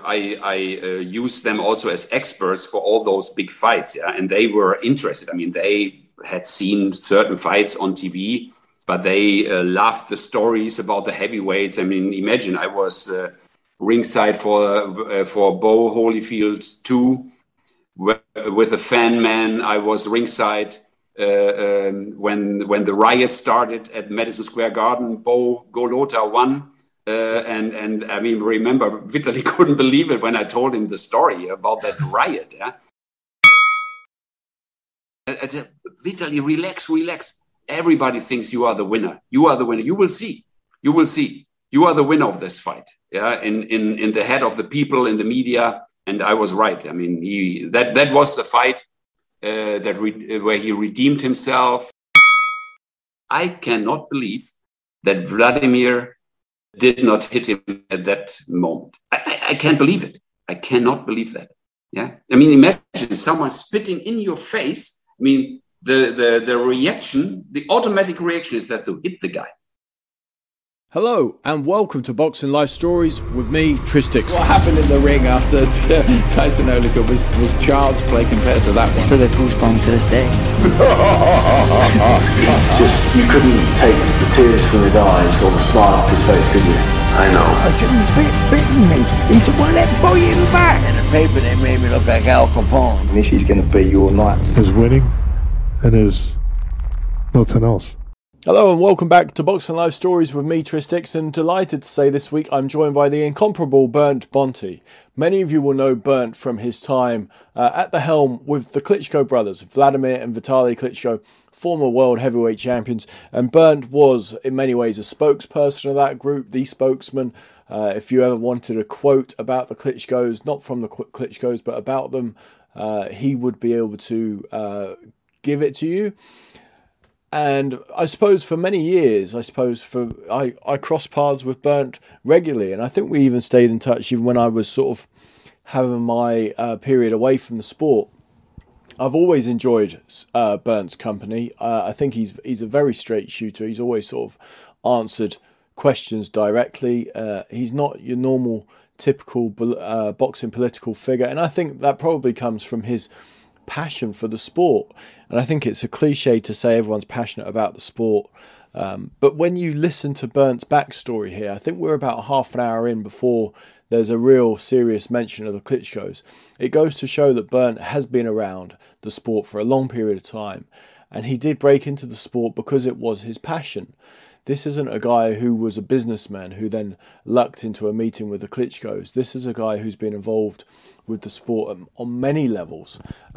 used them also as experts for all those big fights, yeah, and they were interested. I mean, they had seen certain fights on TV, but they loved the stories about the heavyweights. I mean, imagine I was ringside for Bo Holyfield 2 with a fan man. I was ringside when the riot started at Madison Square Garden. Bo Golota won. And I mean, remember, Vitaly couldn't believe it when I told him the story about that riot. Yeah, Vitaly, relax. Everybody thinks you are the winner. You are the winner. You will see. You are the winner of this fight. Yeah, in the head of the people, in the media, and I was right. I mean, that was the fight where he redeemed himself. I cannot believe that Vladimir did not hit him at that moment. I can't believe it. I cannot believe that. Yeah. I mean, imagine someone spitting in your face. I mean, the reaction, the automatic reaction is that to hit the guy. Hello and welcome to Boxing Life Stories with me, Tristix. What happened in the ring after Tyson Oliver was child's play compared to that one. I still get goosebumps to this day. You couldn't take the tears from his eyes or the smile off his face, could you? I know. I said, he's bitten me. He said, well, let's pull you back. In the paper, they made me look like Al Capone. Missy's going to beat you all night. There's winning and there's nothing else. Hello and welcome back to Boxing Life Stories with me, Tristix, and delighted to say this week I'm joined by the incomparable Bernd Bonti. Many of you will know Bernd from his time at the helm with the Klitschko brothers, Vladimir and Vitaly Klitschko, former world heavyweight champions, and Bernd was in many ways a spokesperson of that group, the spokesman. If you ever wanted a quote about the Klitschkos, not from the Klitschkos but about them, he would be able to give it to you. And I suppose for many years, I crossed paths with Bernd regularly, and I think we even stayed in touch even when I was sort of having my period away from the sport. I've always enjoyed Bernd's company. I think he's a very straight shooter. He's always sort of answered questions directly. He's not your normal, typical boxing political figure, and I think that probably comes from his passion for the sport. And I think it's a cliche to say everyone's passionate about the sport, but when you listen to Bernd's backstory here, I think we're about half an hour in before there's a real serious mention of the Klitschkos. It goes to show that Bernd has been around the sport for a long period of time, and he did break into the sport because it was his passion. This isn't a guy who was a businessman who then lucked into a meeting with the Klitschkos. This is a guy who's been involved with the sport on many levels.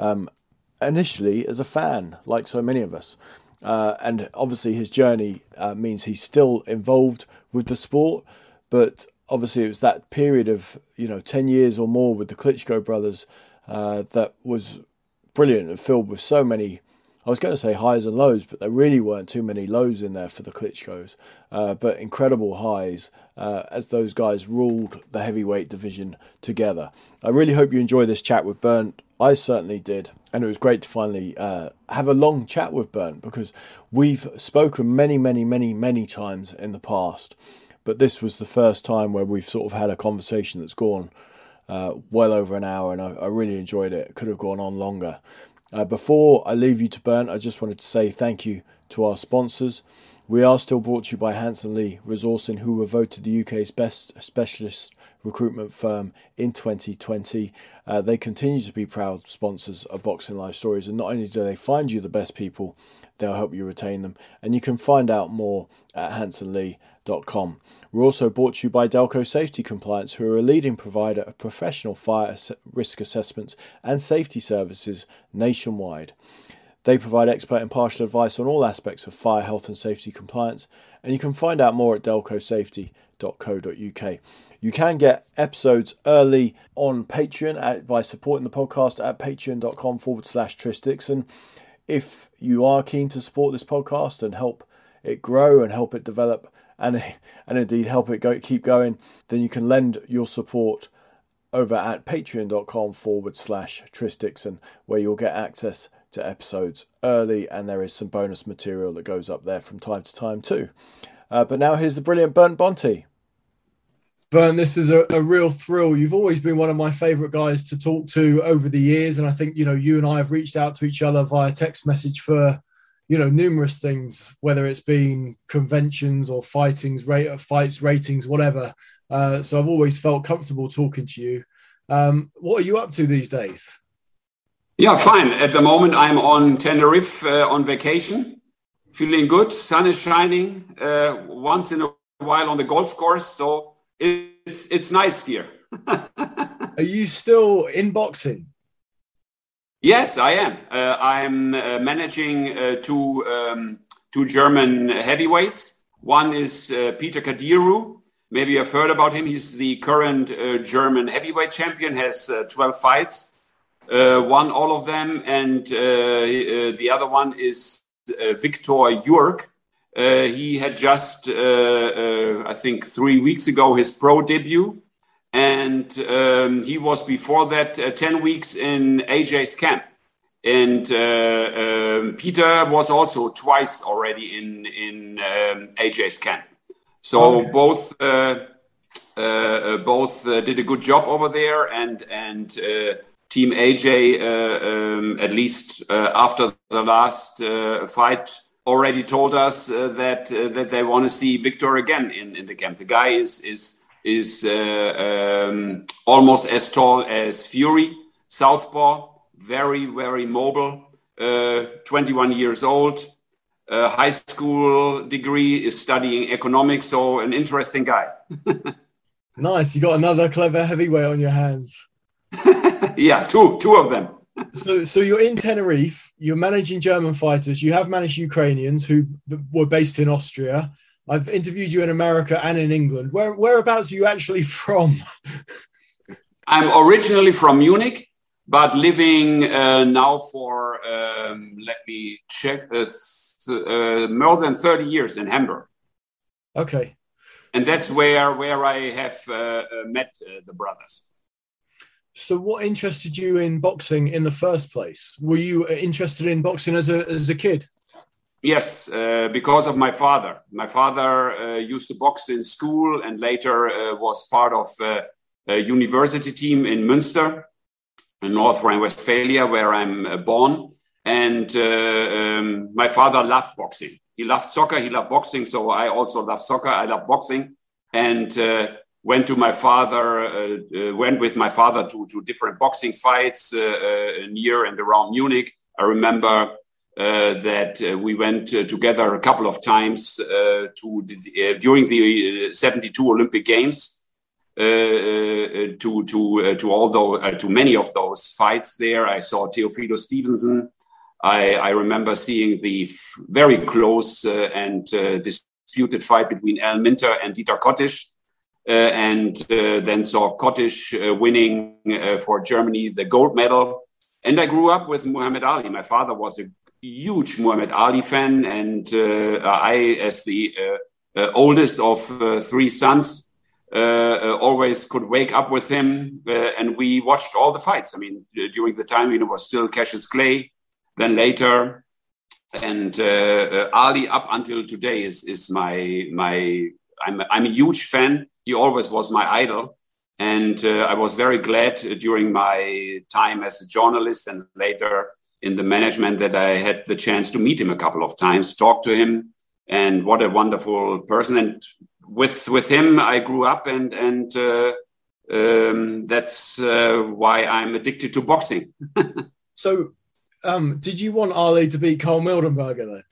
Initially as a fan, like so many of us. And obviously his journey means he's still involved with the sport. But obviously it was that period of 10 years or more with the Klitschko brothers that was brilliant and filled with so many, I was going to say highs and lows, but there really weren't too many lows in there for the Klitschkos. But incredible highs as those guys ruled the heavyweight division together. I really hope you enjoy this chat with Bernd. I certainly did. And it was great to finally have a long chat with Bernd, because we've spoken many times in the past. But this was the first time where we've sort of had a conversation that's gone well over an hour, and I really enjoyed it. It could have gone on longer. Before I leave you to Bernd, I just wanted to say thank you to our sponsors. We are still brought to you by Hanson Lee Resourcing, who were voted the UK's best specialist recruitment firm in 2020. They continue to be proud sponsors of Boxing Life Stories, and not only do they find you the best people, they'll help you retain them. And you can find out more at hansonlee.com. We're also brought to you by Delco Safety Compliance, who are a leading provider of professional fire risk assessments and safety services nationwide. They provide expert impartial advice on all aspects of fire, health and safety compliance, and you can find out more at delcosafety.co.uk. You can get episodes early on Patreon by supporting the podcast at patreon.com/Tristix. And if you are keen to support this podcast and help it grow and help it develop and indeed help it keep going, then you can lend your support over at patreon.com/Tristix, and where you'll get access to episodes early, and there is some bonus material that goes up there from time to time too. But now here's the brilliant Bernd Bonti. Bernd, this is a real thrill. You've always been one of my favourite guys to talk to over the years. And I think, you and I have reached out to each other via text message for, numerous things, whether it's been conventions or fights, ratings, whatever. So I've always felt comfortable talking to you. What are you up to these days? Yeah, fine. At the moment, I'm on Tenerife on vacation. Feeling good. Sun is shining once in a while on the golf course. So it's nice here. Are you still in boxing? Yes, I am. I'm managing two German heavyweights. One is Peter Kadiru. Maybe you've heard about him. He's the current German heavyweight champion, has 12 fights, won all of them. And the other one is Victor Jurg. He had just, I think 3 weeks ago, his pro debut. And he was before that 10 weeks in AJ's camp. And Peter was also twice already in AJ's camp. So both did a good job over there. And Team AJ, at least after the last fight, already told us that they want to see Victor again in the camp. The guy is almost as tall as Fury, southpaw, very, very mobile, 21 years old, high school degree, is studying economics, so an interesting guy. Nice, you got another clever heavyweight on your hands. Yeah, two of them. So you're in Tenerife, you're managing German fighters, you have managed Ukrainians who were based in Austria. I've interviewed you in America and in England. Whereabouts are you actually from? I'm originally from Munich, but living now for, let me check, more than 30 years in Hamburg. Okay. And that's where I have met the brothers. So what interested you in boxing in the first place? Were you interested in boxing as a kid? Yes, because of my father. My father used to box in school and later was part of a university team in Münster, in North Rhine-Westphalia, where I'm born. And my father loved boxing. He loved soccer, he loved boxing. So I also love soccer, I love boxing. And went with my father to different boxing fights near and around Munich. I remember that we went together a couple of times during the 72 Olympic Games to many of those fights there. I saw Teofilo Stevenson. I remember seeing the very close and disputed fight between Al Minter and Dieter Kottisch, and then saw Kottisch winning for Germany the gold medal. And I grew up with Muhammad Ali. My father was a huge Muhammad Ali fan, and I, as the oldest of three sons, always could wake up with him, and we watched all the fights. I mean, during the time, it was still Cassius Clay, then later, and Ali up until today is my. I'm a huge fan. He always was my idol. And I was very glad during my time as a journalist and later in the management that I had the chance to meet him a couple of times, talk to him, and what a wonderful person. And with him, I grew up, and that's why I'm addicted to boxing. So did you want Ali to beat Carl Mildenberger then?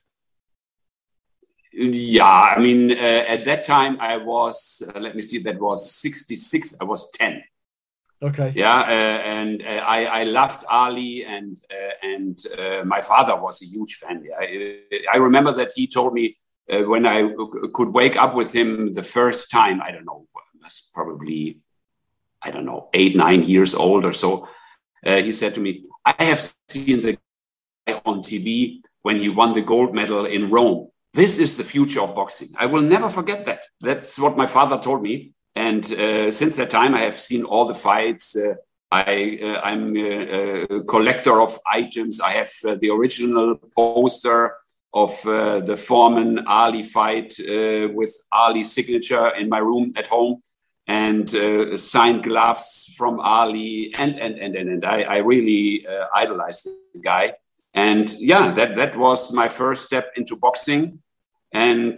Yeah, I mean, at that time I was, let me see, that was 66. I was 10. Okay. Yeah, and I loved Ali, and my father was a huge fan. Yeah. I remember that he told me when I could wake up with him the first time, I don't know, was probably, 8, 9 years old or so. He said to me, I have seen the guy on TV when he won the gold medal in Rome. This is the future of boxing. I will never forget that. That's what my father told me. And since that time, I have seen all the fights. I'm a collector of items. I have the original poster of the Foreman Ali fight with Ali's signature in my room at home. and signed gloves from Ali, and I really idolized the guy. And yeah, that was my first step into boxing. And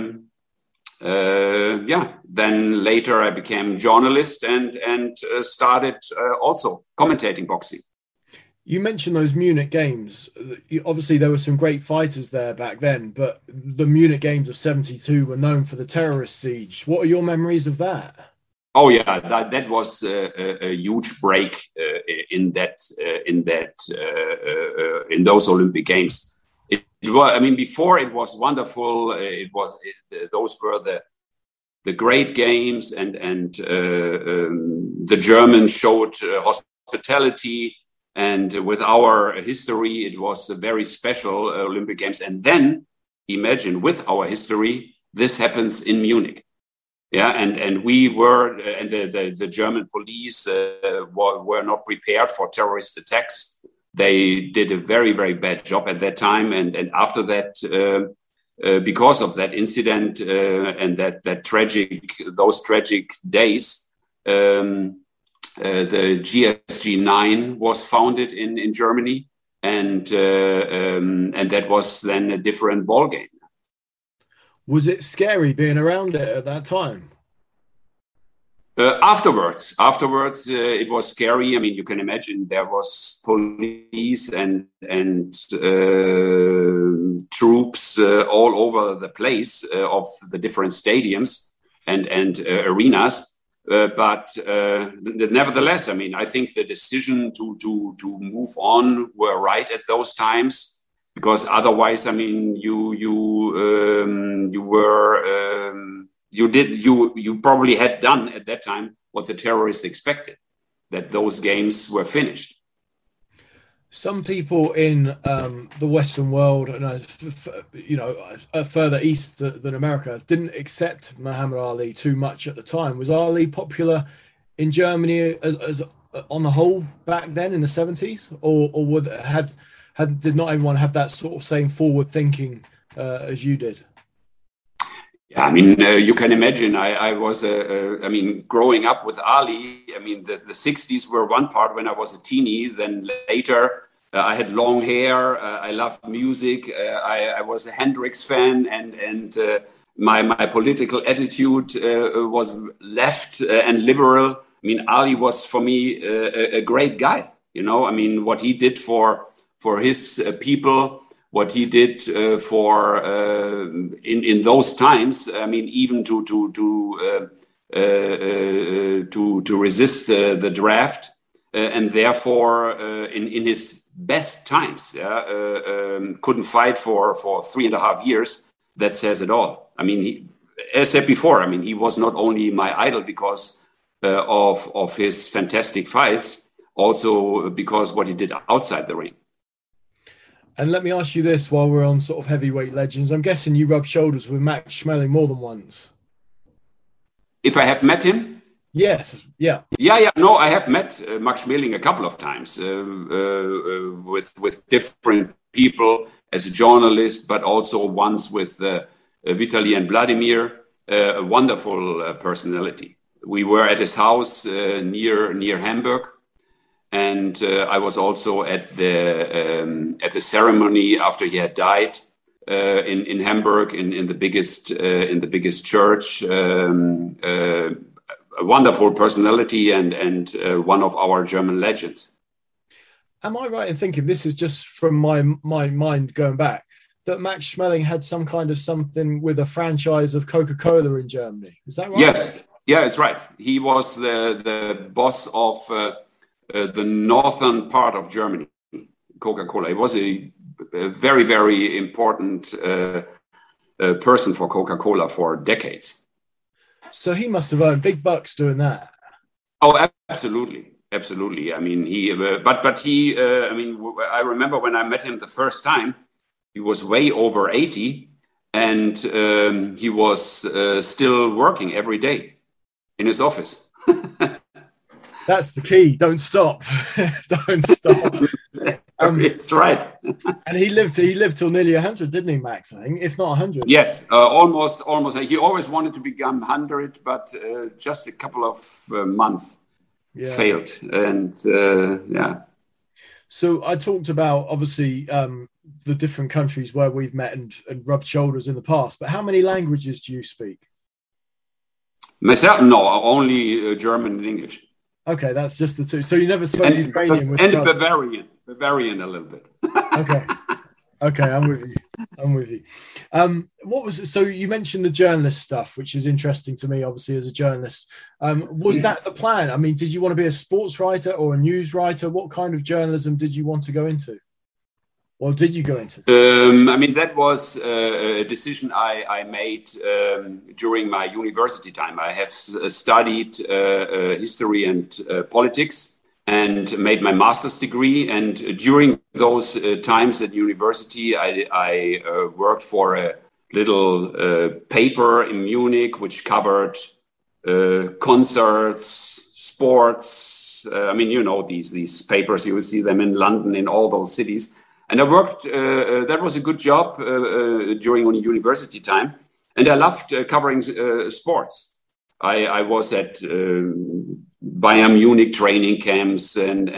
then later I became journalist and started also commentating boxing. You mentioned those Munich games. Obviously, there were some great fighters there back then, but the Munich games of '72 were known for the terrorist siege. What are your memories of that? Oh yeah, that was a huge break in those Olympic Games. It was, I mean, before it was wonderful. Those were the great games, and the Germans showed hospitality. And with our history, it was a very special Olympic Games. And then imagine, with our history, this happens in Munich. Yeah, and we were, and the German police were not prepared for terrorist attacks. They did a very, very bad job at that time. And after that, because of that incident and those tragic days, the GSG 9 was founded in Germany, and that was then a different ballgame. Was it scary being around it at that time? Afterwards, it was scary. I mean, you can imagine there was police and troops all over the place of the different stadiums and arenas. But nevertheless, I mean, I think the decision to move on were right at those times, because otherwise, I mean, you probably had done at that time what the terrorists expected, that those games were finished. Some people in the Western world, and further east than America, didn't accept Muhammad Ali too much at the time. Was Ali popular in Germany as on the whole back then in the 70s, or did not everyone have that sort of same forward thinking as you did? Yeah, I mean, you can imagine. I was growing up with Ali. I mean, the 60s were one part when I was a teenie. Then later, I had long hair. I loved music. I was a Hendrix fan, and my political attitude was left and liberal. I mean, Ali was for me a great guy. You know, I mean, what he did for his people. What he did in those times, I mean, even to resist the draft, and therefore in his best times, couldn't fight for 3.5 years. That says it all. I mean, as said before, I mean, he was not only my idol because of his fantastic fights, also because what he did outside the ring. And let me ask you this while we're on sort of heavyweight legends. I'm guessing you rubbed shoulders with Max Schmeling more than once. If I have met him? Yes, yeah. Yeah. No, I have met Max Schmeling a couple of times with different people as a journalist, but also once with Vitaly and Vladimir, a wonderful personality. We were at his house near Hamburg. And I was also at the ceremony after he had died in Hamburg in the biggest church. A wonderful personality and one of our German legends. Am I right in thinking, this is just from my mind going back, that Max Schmeling had some kind of something with a franchise of Coca-Cola in Germany? Is that right? Yes, yeah, it's right. He was the boss of the northern part of Germany, Coca-Cola. It was a very, very important person for Coca-Cola for decades. So he must have earned big bucks doing that. Oh, absolutely. I mean, I remember when I met him the first time, he was way over 80, and he was still working every day in his office. That's the key. Don't stop. Don't stop. It's right. And he lived till nearly 100, didn't he, Max? I think, if not 100. Yes, almost. He always wanted to become 100, but just a couple of months failed. And So I talked about, obviously, the different countries where we've met and rubbed shoulders in the past, but how many languages do you speak? Myself, no, only German and English. Okay, that's just the two. So you never spoke Ukrainian with and Bavarian a little bit. Okay, I'm with you. What was it? So you mentioned the journalist stuff, which is interesting to me, obviously, as a journalist. Was that the plan? I mean, did you want to be a sports writer or a news writer? What kind of journalism did you want to go into? Or did you go into? I mean, that was a decision I made during my university time. I have studied history and politics and made my master's degree. And during those times at university, I worked for a little paper in Munich, which covered concerts, sports. I mean, you know, these papers, you will see them in London, in all those cities. And I worked, that was a good job during university time. And I loved covering sports. I was at Bayern Munich training camps and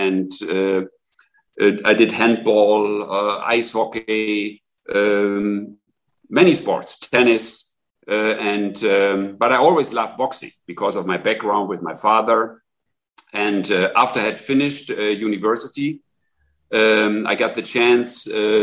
I did handball, ice hockey, many sports, tennis. But I always loved boxing because of my background with my father. And after I had finished university, I got the chance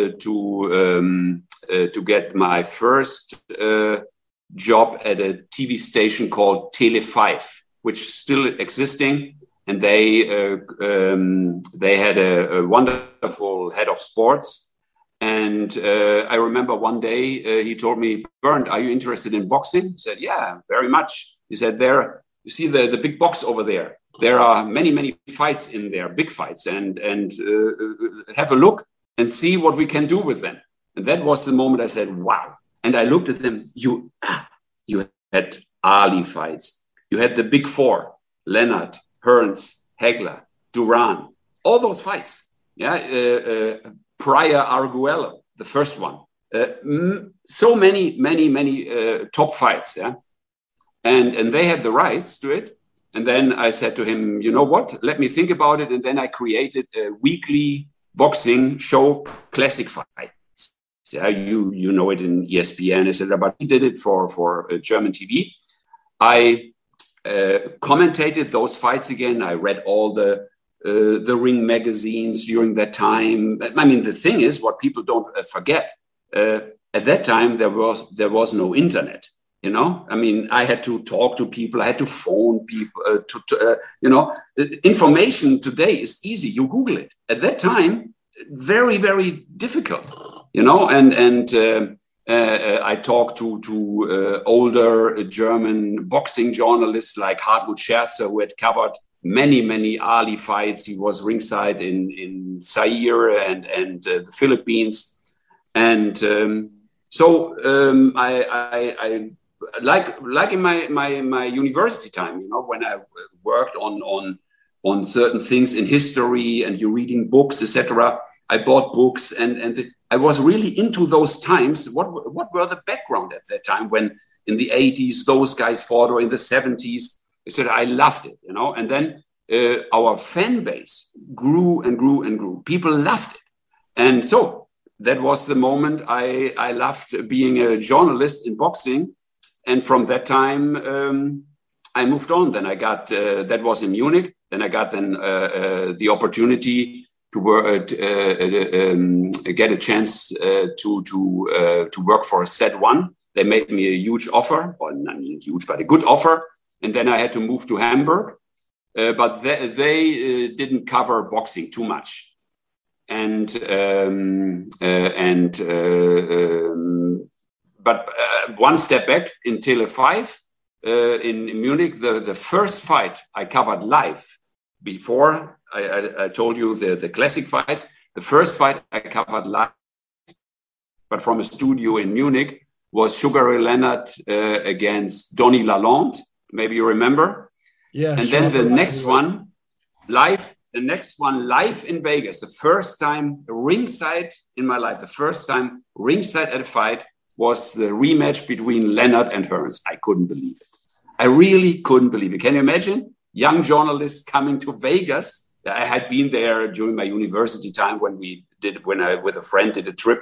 to get my first job at a TV station called Tele 5, which is still existing, and they had a wonderful head of sports. And I remember one day he told me, "Bernd, are you interested in boxing?" I said, "Yeah, very much." He said, "There, you see the big box over there. There are many fights in there, big fights, and have a look and see what we can do with them." And that was the moment I said, "Wow!" And I looked at them. You had Ali fights. You had the big four: Leonard, Hearns, Hagler, Duran. All those fights. Yeah, Pryor, Arguello, the first one. So many top fights. Yeah, and they had the rights to it. And then I said to him, "You know what? Let me think about it." And then I created a weekly boxing show, Classic Fights. Yeah, you know it in ESPN, etc. But he did it for German TV. I commentated those fights again. I read all the Ring magazines during that time. I mean, the thing is, what people don't forget, at that time there was no internet. You know, I mean, I had to talk to people. I had to phone people. Information today is easy. You Google it. At that time, very, very difficult. You know, and I talked to older German boxing journalists like Hartmut Scherzer, who had covered many Ali fights. He was ringside in Zaire and the Philippines, and I like in my university time, you know, when I worked on certain things in history and you're reading books, etc. I bought books and I was really into those times. What were the background at that time when in the 80s those guys fought, or in the 70s? I said I loved it, you know. And then our fan base grew and grew and grew. People loved it, and so that was the moment I loved being a journalist in boxing. And from that time, I moved on. Then I got, that was in Munich. Then I got the opportunity to work, get a chance to work for Z1. They made me a huge offer, well, not huge, but a good offer. And then I had to move to Hamburg. But they didn't cover boxing too much. But one step back, in Tele 5 in Munich, the first fight I covered live. Before I told you the classic fights, the first fight I covered live, but from a studio in Munich, was Sugar Ray Leonard against Donny Lalonde. Maybe you remember. Yeah. And then the next one, live the next one live in Vegas. The first time ringside in my life, the first time ringside at a fight was the rematch between Leonard and Hearns. I couldn't believe it. I really couldn't believe it. Can you imagine? Young journalists coming to Vegas. I had been there during my university time when I with a friend did a trip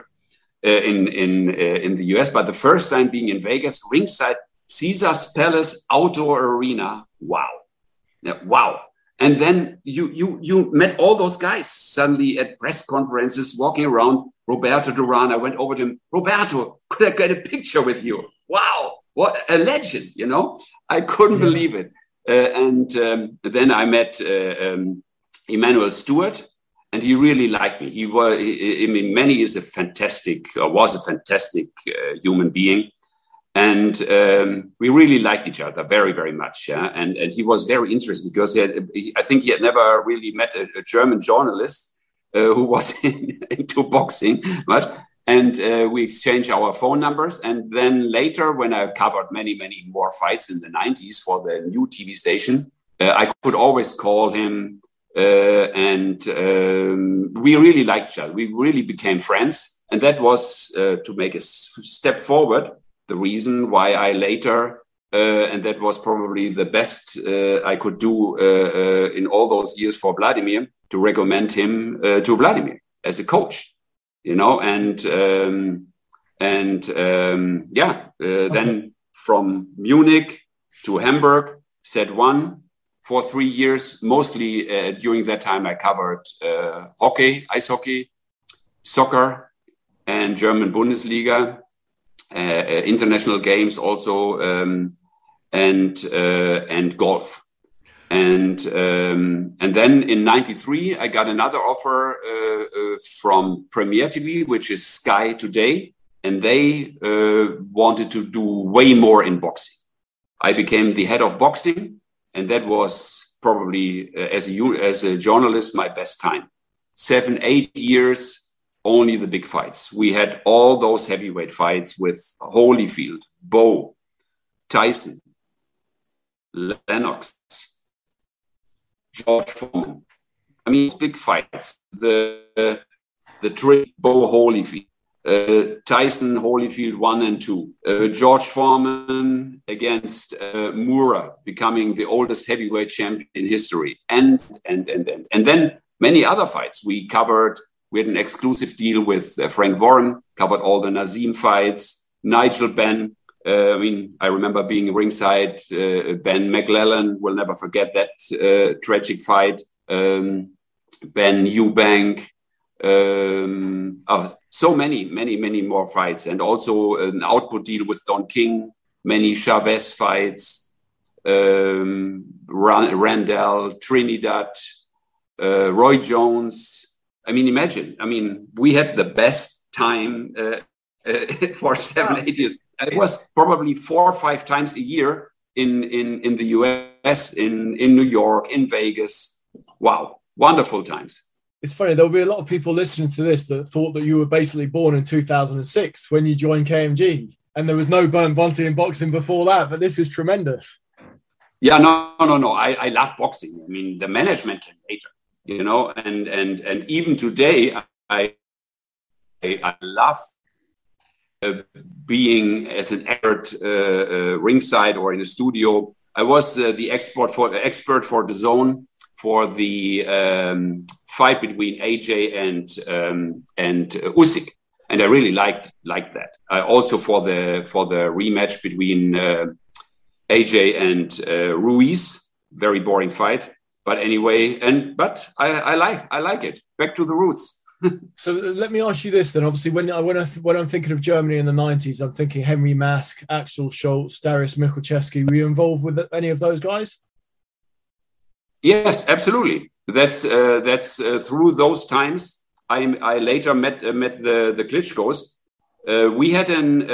in the US. But the first time being in Vegas, ringside, Caesars Palace outdoor arena. Wow. Yeah, wow. And then you met all those guys suddenly at press conferences, walking around. Roberto Duran, I went over to him. Roberto, could I get a picture with you? Wow, what a legend, you know? I couldn't believe it. And then I met Emanuel Stewart, and he really liked me. Manny was a fantastic human being. And we really liked each other very, very much. Yeah? And he was very interested because I think he had never really met a German journalist who was into boxing much. And we exchanged our phone numbers. And then later, when I covered many, many more fights in the 90s for the new TV station, I could always call him. And we really liked each other. We really became friends. And that was, to make a step forward, the reason why I later, and that was probably the best I could do in all those years for Vladimir, to recommend him to Vladimir as a coach, you know, then from Munich to Hamburg, set one for 3 years. Mostly during that time, I covered hockey, ice hockey, soccer, and German Bundesliga. International games also, and golf. And then in 93, I got another offer from Premier TV, which is Sky Today, and they wanted to do way more in boxing. I became the head of boxing, and that was probably, as a journalist, my best time. 7-8 years. Only the big fights. We had all those heavyweight fights with Holyfield, Bowe, Tyson, Lennox, George Foreman. I mean, big fights. The trick, Bowe, Holyfield, Tyson, Holyfield 1 and 2, George Foreman against Moorer, becoming the oldest heavyweight champion in history, and then many other fights we covered. We had an exclusive deal with Frank Warren, covered all the Nazim fights, Nigel Benn. I remember being ringside. Ben McClellan, will never forget that tragic fight. Ben Eubank. So many more fights. And also an output deal with Don King, many Chavez fights, Randall, Trinidad, Roy Jones. I mean, imagine. I mean, we had the best time for 7-8 years. It was probably 4 or 5 times a year in the US, in New York, in Vegas. Wow, wonderful times. It's funny, there'll be a lot of people listening to this that thought that you were basically born in 2006 when you joined KMG, and there was no Bernd Bonti in boxing before that, but this is tremendous. Yeah, no. I love boxing. I mean, the management came later. You know, and even today, I love being as an expert ringside or in a studio. I was the expert for DAZN for the fight between AJ and Usyk, and I really liked that. Also for the rematch between AJ and Ruiz, very boring fight. But anyway, but I like it. Back to the roots. So let me ask you this then. Obviously, when I'm thinking of Germany in the 90s, I'm thinking Henry Mask, Axel Schultz, Darius Michalczewski. Were you involved with any of those guys? Yes, absolutely. That's through those times. I later met the Klitschkos. We had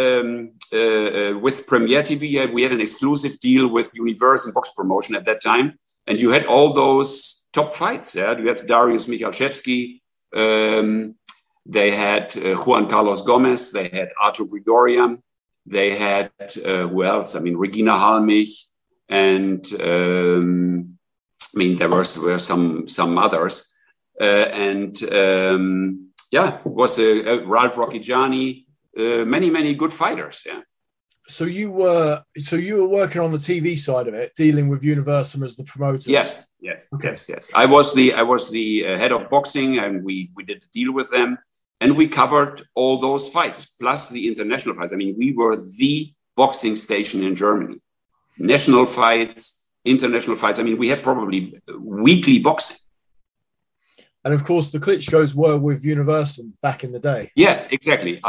with Premier TV, we had an exclusive deal with Universal Box Promotion at that time. And you had all those top fights. Yeah? You had Darius Michalczewski. They had Juan Carlos Gomez. They had Artur Grigorian. They had, who else? I mean, Regina Halmich and I mean, there were some others, it was Ralph Rocchigiani, many good fighters. Yeah. So you were working on the TV side of it, dealing with Universum as the promoter. Yes. Okay. Yes. I was the head of boxing, and we did a deal with them, and we covered all those fights plus the international fights. I mean, we were the boxing station in Germany. National fights, international fights. I mean, we had probably weekly boxing. And of course, the Klitschko's were with Universum back in the day. Yes, exactly.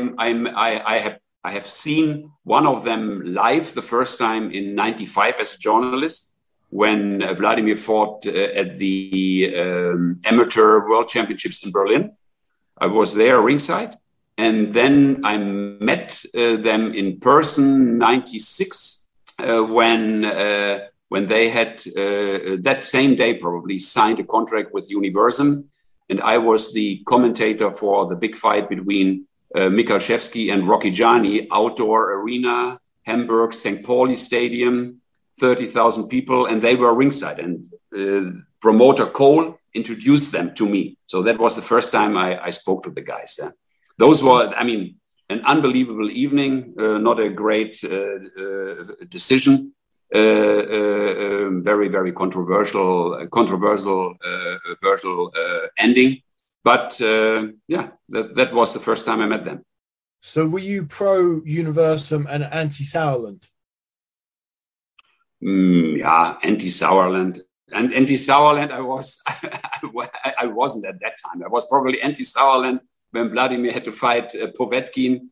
I have seen one of them live the first time in '95 as a journalist when Vladimir fought at the Amateur World Championships in Berlin. I was there ringside, and then I met them in person '96 when they had that same day probably signed a contract with Universum, and I was the commentator for the big fight between Michalczewski and Rocchigiani, outdoor arena, Hamburg, St. Pauli Stadium, 30,000 people, and they were ringside. And promoter Cole introduced them to me. So that was the first time I spoke to the guys. Yeah. Those were, I mean, an unbelievable evening, not a great decision. Very, very controversial ending. But that was the first time I met them. So were you pro Universum and anti Sauerland? Anti-Sauerland. And anti-Sauerland, I wasn't at that time. I was probably anti-Sauerland when Vladimir had to fight Povetkin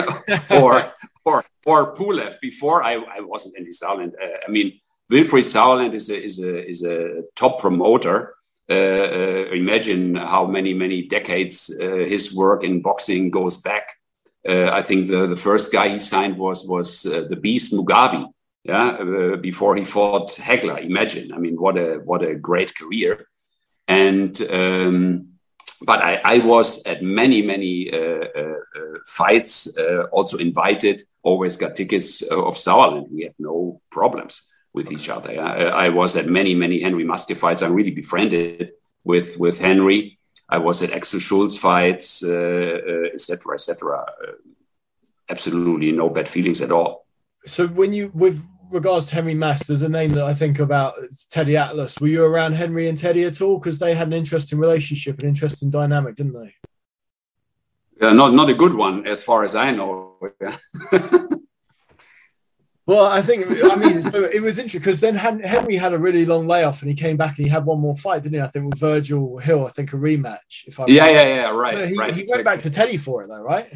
or Pulev. Before I wasn't anti-Sauerland. I mean, Wilfried Sauerland is a top promoter. Imagine how many decades his work in boxing goes back. I think the first guy he signed was the Beast Mugabe. Yeah, before he fought Hegler. Imagine, I mean, what a great career. And but I was at many fights, also invited. Always got tickets of Sauerland. We had no problems with each other. I was at many Henry Maske fights. I'm really befriended with Henry. I was at Axel Schulz fights, etc. Absolutely no bad feelings at all. So with regards to Henry Maske, there's a name that I think about, it's Teddy Atlas. Were you around Henry and Teddy at all? Because they had an interesting relationship, an interesting dynamic, didn't they? Not a good one, as far as I know. Well, I mean, so it was interesting because then Henry had a really long layoff and he came back and he had one more fight, didn't he? I think with Virgil Hill, I think a rematch. Right. He went back to Teddy for it though, right?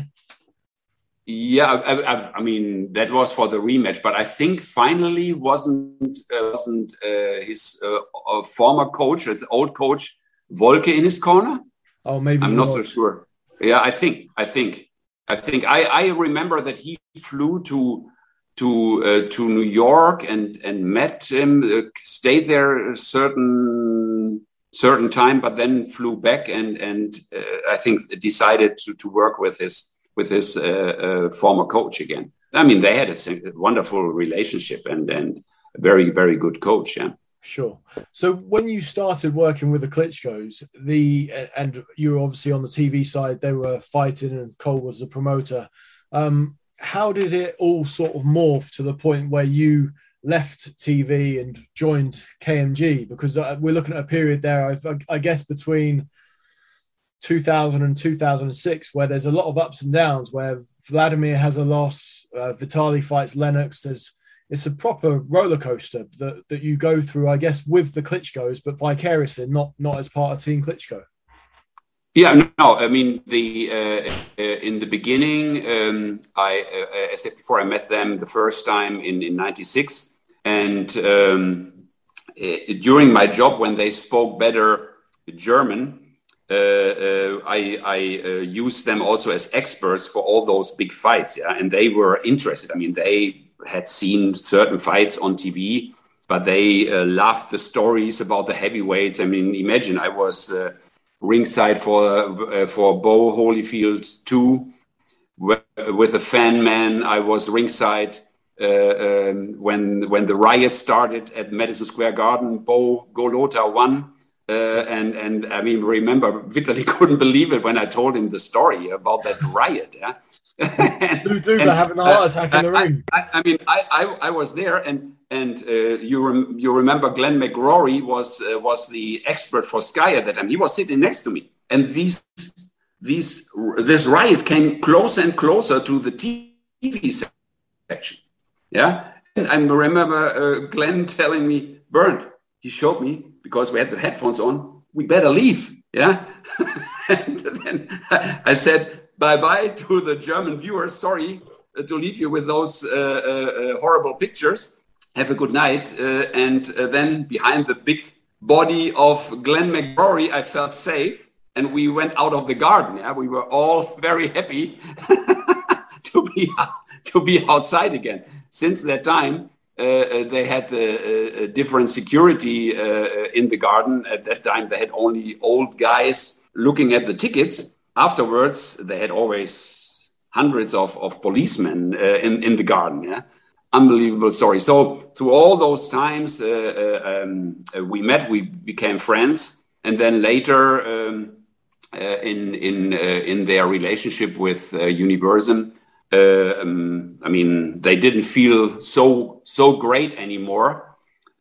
Yeah, I mean, that was for the rematch, but I think finally wasn't his former coach, his old coach, Volke in his corner? Oh, maybe. I'm not so sure. Yeah, I think. I remember that he flew to New York and met him, stayed there a certain time, but then flew back and I think decided to work with his former coach again. I mean, they had a wonderful relationship and a very, very good coach. Yeah. Sure. So when you started working with the Klitschko's, and you were obviously on the TV side, they were fighting and Cole was the promoter. How did it all sort of morph to the point where you left TV and joined KMG? Because we're looking at a period there, I guess, between 2000 and 2006, where there's a lot of ups and downs, where Vladimir has a loss, Vitaly fights Lennox. It's a proper roller coaster that you go through, I guess, with the Klitschko's, but vicariously, not as part of Team Klitschko. Yeah, no. I mean, in the beginning, as I said before, I met them the first time in '96, and during my job, when they spoke better German, I used them also as experts for all those big fights. Yeah, and they were interested. I mean, they had seen certain fights on TV, but they loved the stories about the heavyweights. I mean, imagine I was ringside for Bo Holyfield 2 with a fan man. I was ringside when the riot started at Madison Square Garden. Bo Golota won. And I mean, remember, Vitaly couldn't believe it when I told him the story about that riot. Yeah? Duda having a heart attack in the ring. I was there, and you remember Glenn McRory was the expert for Sky at that time. He was sitting next to me, and this riot came closer and closer to the TV section. Yeah, and I remember Glenn telling me, Bernd, he showed me, because we had the headphones on, we better leave. Yeah, and then I said bye-bye to the German viewers. Sorry to leave you with those horrible pictures. Have a good night. And then behind the big body of Glenn McRory, I felt safe. And we went out of the garden. Yeah? We were all very happy to be outside again. Since that time, they had different security in the garden. At that time, they had only old guys looking at the tickets. Afterwards, they had always hundreds of policemen in the garden. Yeah, unbelievable story. So through all those times, we met, we became friends, and then later in their relationship with Universum, I mean, they didn't feel so great anymore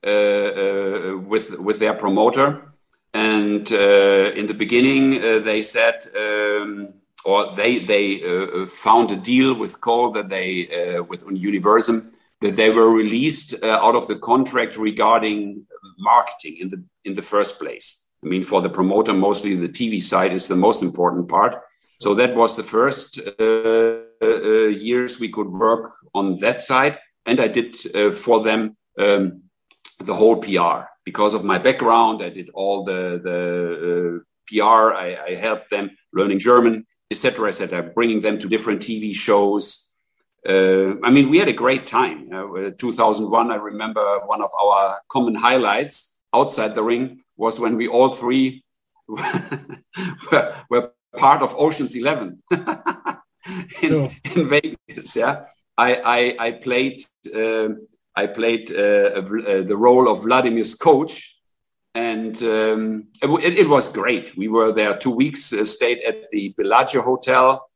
with their promoter. And in the beginning, they said, or they found a deal with Cole that with Universum, that they were released out of the contract regarding marketing in the first place. I mean, for the promoter, mostly the TV side is the most important part. So that was the first years we could work on that side, and I did for them the whole PR. Because of my background, I did all the PR. I helped them learning German, etc., bringing them to different TV shows. I mean, we had a great time. 2001, I remember one of our common highlights outside the ring was when we all three were part of Ocean's 11 in Vegas. Yeah, I played. I played the role of Vladimir's coach, and it was great. We were there 2 weeks, stayed at the Bellagio Hotel,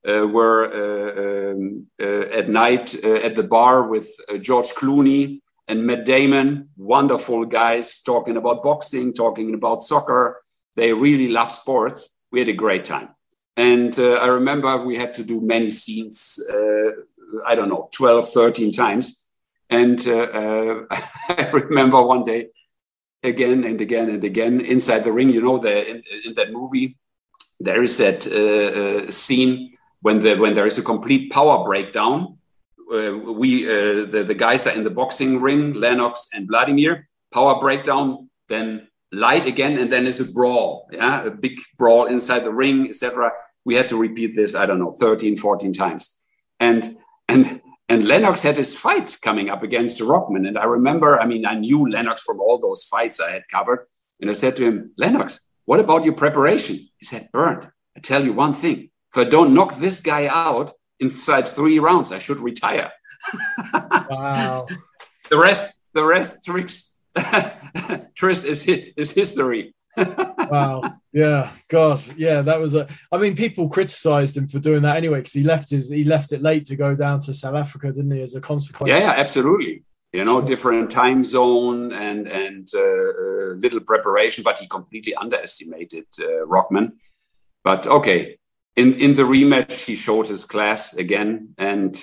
were at night at the bar with George Clooney and Matt Damon, wonderful guys, talking about boxing, talking about soccer. They really love sports. We had a great time. And I remember we had to do many scenes, 12, 13 times. And I remember one day, again and again and again, inside the ring, in that movie, there is that scene when there is a complete power breakdown. The guys are in the boxing ring, Lennox and Vladimir, power breakdown, then light again, and then there's a brawl, a big brawl inside the ring, etc. We had to repeat this, 13, 14 times. And Lennox had his fight coming up against Rockman. And I remember, I knew Lennox from all those fights I had covered. And I said to him, Lennox, what about your preparation? He said, Bernd, I tell you one thing. If I don't knock this guy out inside 3 rounds, I should retire. Wow. The rest, Tris is history. Wow. Yeah. God. Yeah. That was people criticised him for doing that anyway, because he left it late to go down to South Africa, didn't he? As a consequence. Yeah, absolutely. Different time zone and little preparation, but he completely underestimated Rockman. But okay, in the rematch, he showed his class again, and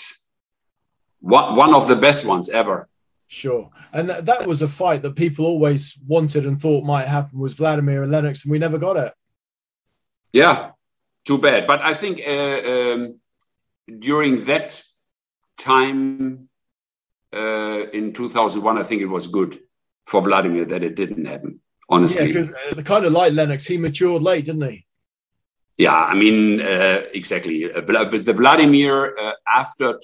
one of the best ones ever. Sure. And that was a fight that people always wanted and thought might happen, was Vladimir and Lennox, and we never got it. Yeah, too bad. But I think during that time in 2001, I think it was good for Vladimir that it didn't happen, honestly. Yeah, because kind of like Lennox, he matured late, didn't he? Yeah, exactly. The Vladimir after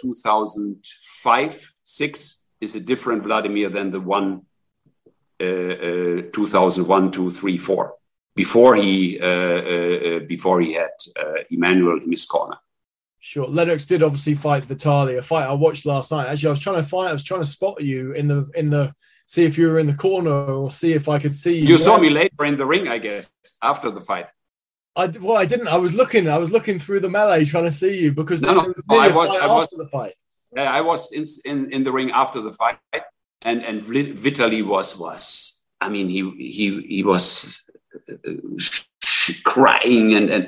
2005, 6 is a different Vladimir than the one 2001, 2, 3, 4. Before he had Emmanuel in his corner. Sure. Lennox did obviously fight Vitali, a fight I watched last night. Actually, I was trying to spot you in the see if you were in the corner or see if I could see you. You saw me later in the ring, I guess, after the fight. I didn't. I was looking through the melee trying to see you because I was after the fight. I was in the ring after the fight, and Vitali was. I mean, he was crying and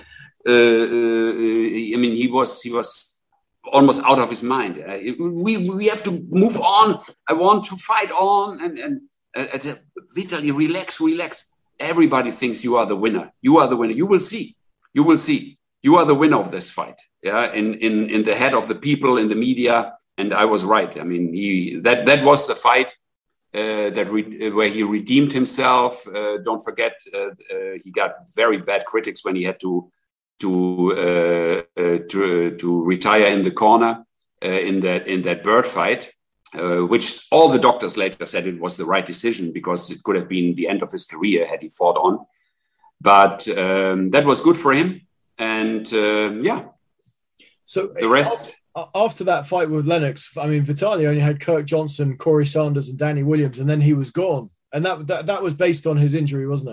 I mean, he was almost out of his mind. We have to move on. I want to fight on, and Vitali, relax. Everybody thinks you are the winner. You are the winner. You will see. You are the winner of this fight. Yeah, in the head of the people, in the media, and I was right. I mean, that was the fight where he redeemed himself. Don't forget, he got very bad critics when he had to retire in the corner in that bird fight, which all the doctors later said it was the right decision because it could have been the end of his career had he fought on. But that was good for him, and So the rest. After that fight with Lennox, I mean, Vitali only had Kirk Johnson, Corey Sanders, and Danny Williams, and then he was gone. And that was based on his injury, wasn't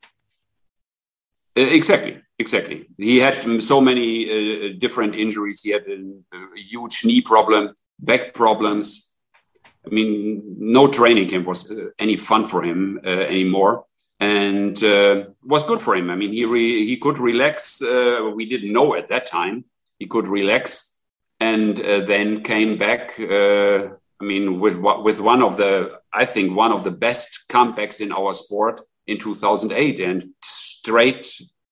it? Exactly. He had so many different injuries. He had a huge knee problem, back problems. I mean, no training camp was any fun for him anymore, and was good for him. I mean, he could relax. We didn't know at that time he could relax, and then came back. I mean, with one of the best comebacks in our sport in 2008, and straight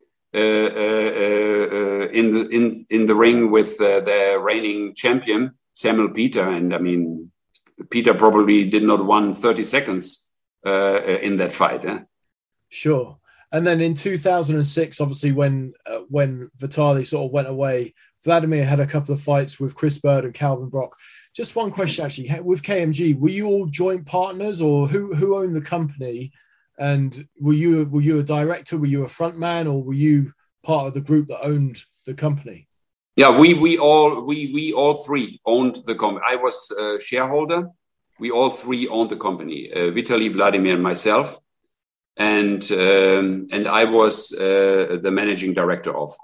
in the ring with the reigning champion Samuel Peter, and I mean, Peter probably did not won 30 seconds in that fight. Sure. And then in 2006, obviously, when Vitali sort of went away, Vladimir had a couple of fights with Chris Bird and Calvin Brock. Just one question, actually, with KMG, were you all joint partners, or who owned the company? And were you a director? Were you a front man, or were you part of the group that owned the company? Yeah, we all three owned the company. I was a shareholder. We all three owned the company. Vitali, Vladimir, and myself, and I was the managing director of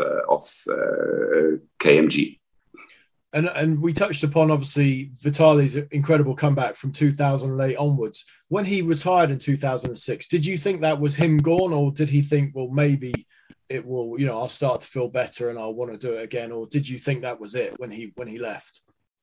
KMG. And we touched upon, obviously, Vitali's incredible comeback from 2008 onwards. When he retired in 2006, did you think that was him gone, or did he think, well, maybe it will, I'll start to feel better and I'll want to do it again? Or did you think that was it when he left?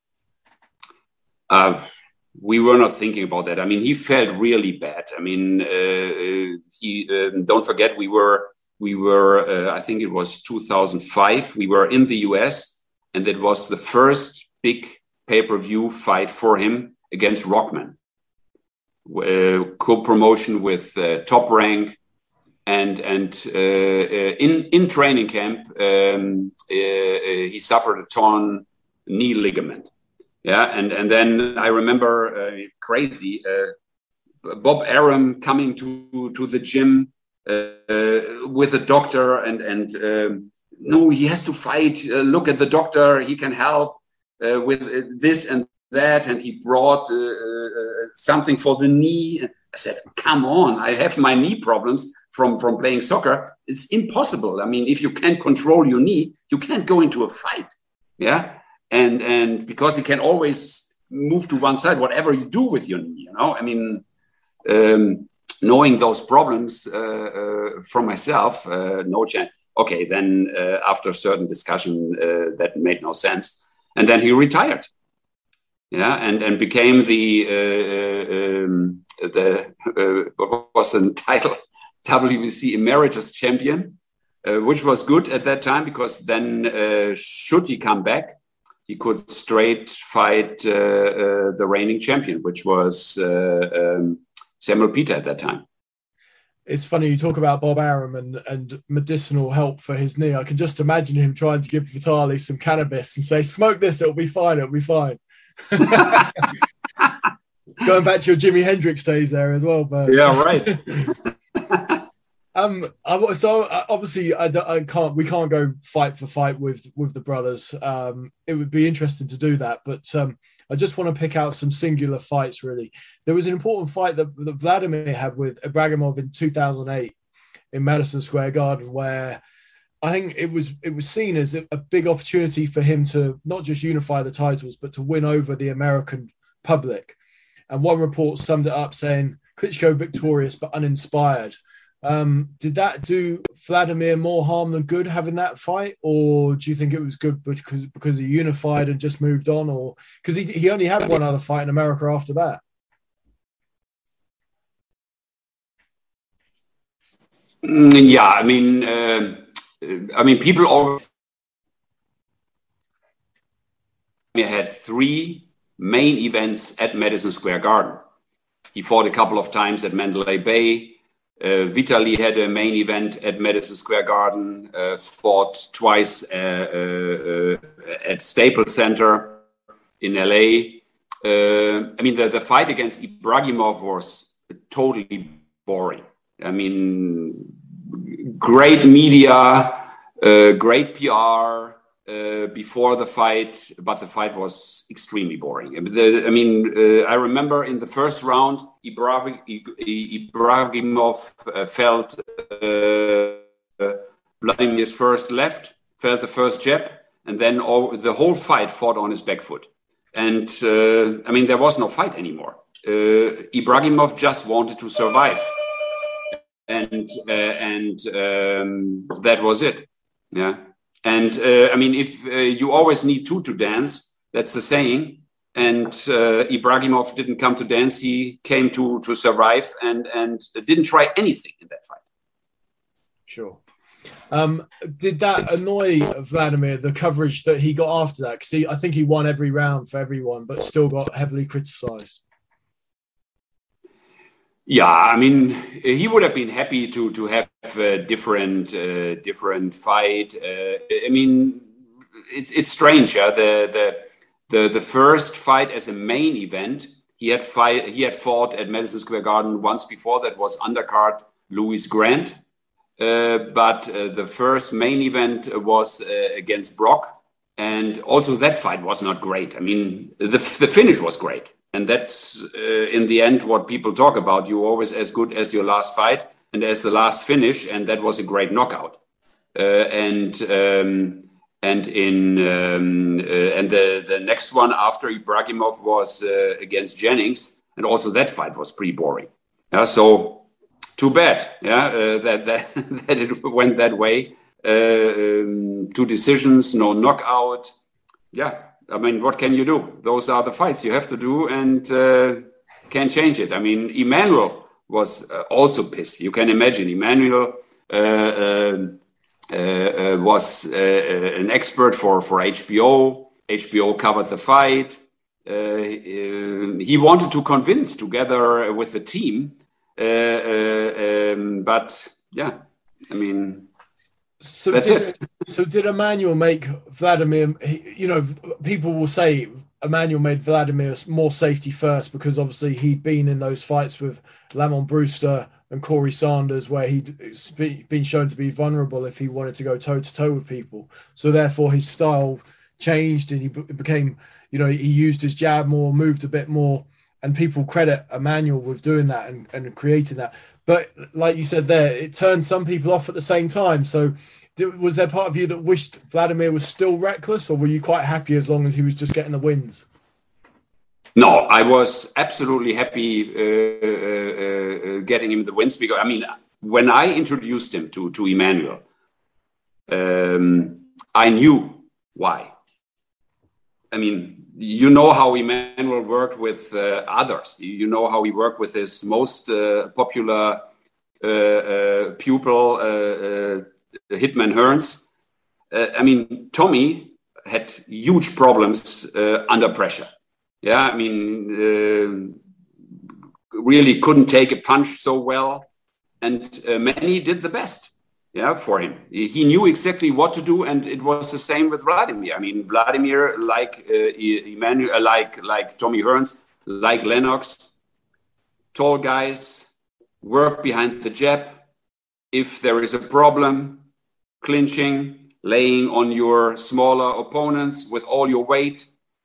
We were not thinking about that. I mean, he felt really bad. I mean, don't forget, we were I think it was 2005. We were in the US. And that was the first big pay-per-view fight for him against Rockman. Co-promotion with Top Rank, and in training camp he suffered a torn knee ligament. Yeah, and then I remember crazy Bob Arum coming to the gym with a doctor and. No, he has to fight. Look at the doctor. He can help with this and that. And he brought something for the knee. I said, come on, I have my knee problems from playing soccer. It's impossible. I mean, if you can't control your knee, you can't go into a fight. Yeah. And because you can always move to one side, whatever you do with your knee, I mean, knowing those problems from myself, no chance. Okay, then after a certain discussion, that made no sense, and then he retired. Yeah, and became the what was the title, WBC Emeritus Champion, which was good at that time because then should he come back, he could straight fight the reigning champion, which was Samuel Peter at that time. It's funny you talk about Bob Arum and medicinal help for his knee. I can just imagine him trying to give Vitali some cannabis and say, smoke this, it'll be fine. Going back to your Jimi Hendrix days there as well. But yeah, right. Obviously I can't. We can't go fight for fight with the brothers. It would be interesting to do that, but I just want to pick out some singular fights. Really, there was an important fight that Vladimir had with Ibragimov in 2008 in Madison Square Garden, where I think it was seen as a big opportunity for him to not just unify the titles, but to win over the American public. And one report summed it up saying, Klitschko victorious but uninspired. Did that do Vladimir more harm than good having that fight, or do you think it was good because he unified and just moved on, or because he only had one other fight in America after that? Yeah, I mean, people always had three main events at Madison Square Garden. He fought a couple of times at Mandalay Bay. Vitaly had a main event at Madison Square Garden, fought twice at Staples Center in LA. I mean, the fight against Ibragimov was totally boring. I mean, great media, great PR before the fight, but the fight was extremely boring. I remember in the first round, Ibragimov felt Vladimir's first left, felt the first jab, and then the whole fight fought on his back foot. And there was no fight anymore. Ibragimov just wanted to survive. And that was it. Yeah. And if you always need two to dance, that's the saying. And Ibragimov didn't come to dance; he came to survive, and didn't try anything in that fight. Sure. Did that annoy Vladimir, the coverage that he got after that? Because I think he won every round for everyone, but still got heavily criticised. Yeah, I mean, he would have been happy to have a different fight. It's strange. Yeah, the first fight as a main event, he had fought at Madison Square Garden once before. That was undercard Louis Grant, but the first main event was against Brock, and also that fight was not great. I mean, the finish was great. And that's, in the end, what people talk about. You're always as good as your last fight and as the last finish, and that was a great knockout. And the next one after Ibragimov was against Jennings, and also that fight was pretty boring. Yeah, so too bad. Yeah, that it went that way. 2 decisions, no knockout. Yeah. I mean, what can you do? Those are the fights you have to do, and can't change it. I mean, Emmanuel was also pissed. You can imagine. Emmanuel was an expert for HBO. HBO covered the fight. He wanted to convince together with the team. But, yeah, I mean... So did Emmanuel make Vladimir, people will say Emmanuel made Vladimir more safety first because obviously he'd been in those fights with Lamont Brewster and Corey Sanders where he'd been shown to be vulnerable if he wanted to go toe-to-toe with people. So therefore his style changed and he became, he used his jab more, moved a bit more, and people credit Emmanuel with doing that and creating that. But like you said there, it turned some people off at the same time. So was there part of you that wished Vladimir was still reckless, or were you quite happy as long as he was just getting the wins? No, I was absolutely happy getting him the wins because, when I introduced him to Emmanuel, I knew why. I mean, you know how Emmanuel worked with others. You know how he worked with his most popular pupil, Hitman Hearns. Tommy had huge problems under pressure. Yeah, really couldn't take a punch so well. And many did the best. Yeah, for him. He knew exactly what to do, and it was the same with Vladimir. Vladimir, like Emmanuel, like Tommy Hearns, like Lennox, tall guys, work behind the jab, if there is a problem, clinching, laying on your smaller opponents with all your weight,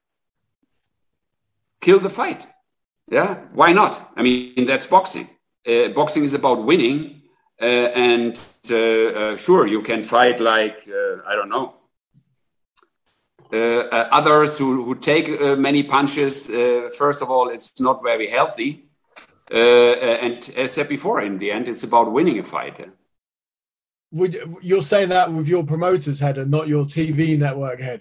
kill the fight. Yeah, why not? I mean, that's boxing. Boxing is about winning, and sure, you can fight like, I don't know, others who take many punches. First of all, it's not very healthy. And as said before, in the end, it's about winning a fight. You're saying that with your promoter's head and not your TV network head?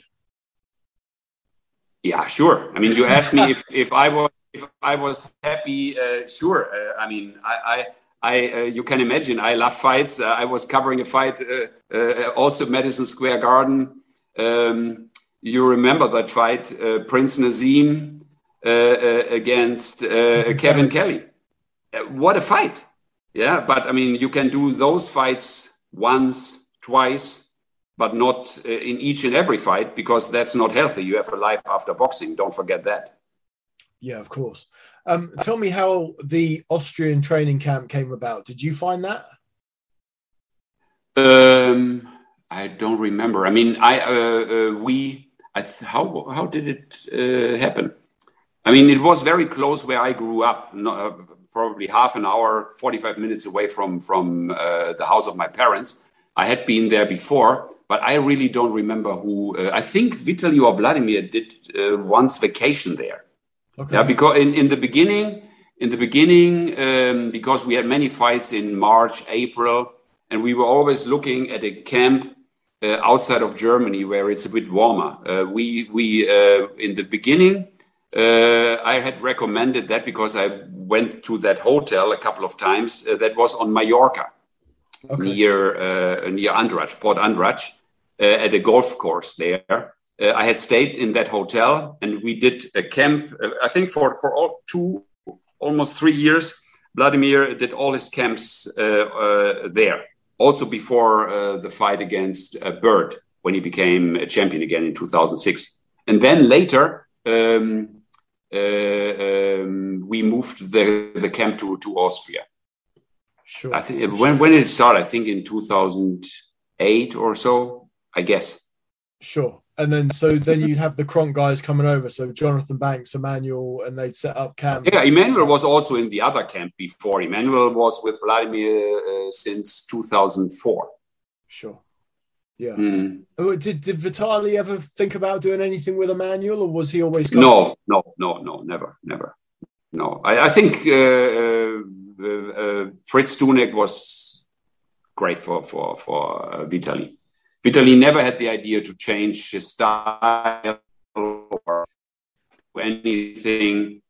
Yeah, sure. I mean, you asked me if I was happy. Sure. I mean, I you can imagine. I love fights. I was covering a fight also Madison Square Garden. You remember that fight, Prince Naseem against Kevin Kelly. What a fight. Yeah, but I mean, you can do those fights once, twice, but not in each and every fight, because that's not healthy. You have a life after boxing. Don't forget that. Yeah, of course. Tell me how the Austrian training camp came about. Did you find that? I don't remember. I mean, how did it happen? I mean, it was very close where I grew up, probably half an hour, 45 minutes away from the house of my parents. I had been there before, but I really don't remember who. I think Vitaly or Vladimir did once vacation there. Okay. Yeah, because in the beginning, because we had many fights in March, April, and we were always looking at a camp outside of Germany where it's a bit warmer. We in the beginning, I had recommended that because I went to that hotel a couple of times. That was on Mallorca, near Andratx, Port Andratx, at a golf course there. I had stayed in that hotel, and we did a camp. I think for almost 3 years, Vladimir did all his camps there. Also before the fight against Bird, when he became a champion again in 2006. And then later, we moved the camp to Austria. Sure. I think when did it start? I think in 2008 or so, I guess. Sure. And then you'd have the Kronk guys coming over. So Jonathan Banks, Emmanuel, and they'd set up camp. Yeah, Emmanuel was also in the other camp before. Emmanuel was with Vladimir since 2004. Sure. Yeah. Mm. Did Vitaly ever think about doing anything with Emmanuel, or was he always? No, never. No, I think Fritz Dunek was great for Vitaly. Vitaly never had the idea to change his style or anything.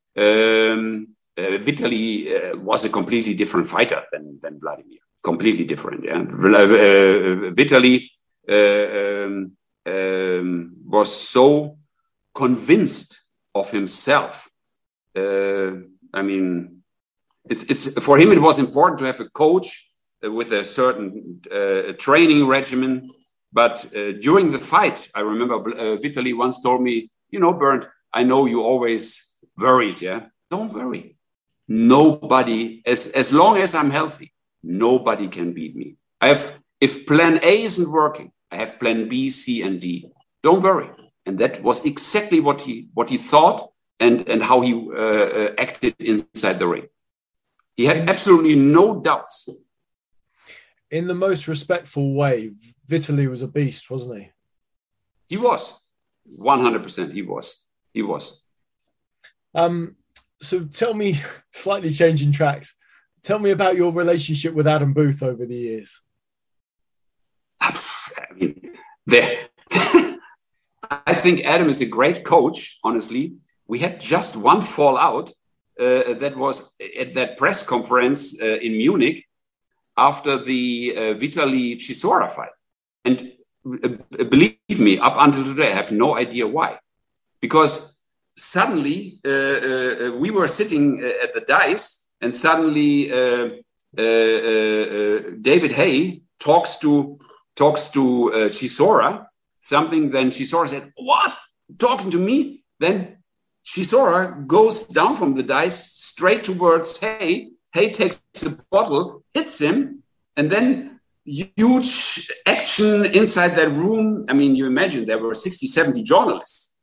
Vitaly was a completely different fighter than Vladimir. Completely different. Yeah. Vitaly was so convinced of himself. I mean, it's for him. It was important to have a coach with a certain training regimen. But during the fight, I remember Vitaly once told me, Bernd, I know you always worried, yeah? Don't worry. Nobody, as long as I'm healthy, nobody can beat me. If plan A isn't working, I have plan B, C, and D. Don't worry. And that was exactly what he thought and how he acted inside the ring. He had absolutely no doubts. In the most respectful way, Vitaly was a beast, wasn't he? He was. 100% he was. So tell me, slightly changing tracks, tell me about your relationship with Adam Booth over the years. I mean, I think Adam is a great coach, honestly. We had just one fallout that was at that press conference in Munich after the Vitaly Chisora fight. And believe me, up until today, I have no idea why. Because suddenly we were sitting at the dais, and suddenly David Haye talks to Chisora, something. Then Chisora said, "What? Talking to me?" Then Chisora goes down from the dais straight towards Haye. Haye takes the bottle, hits him, And then huge action inside that room. I mean, you imagine there were 60, 70 journalists,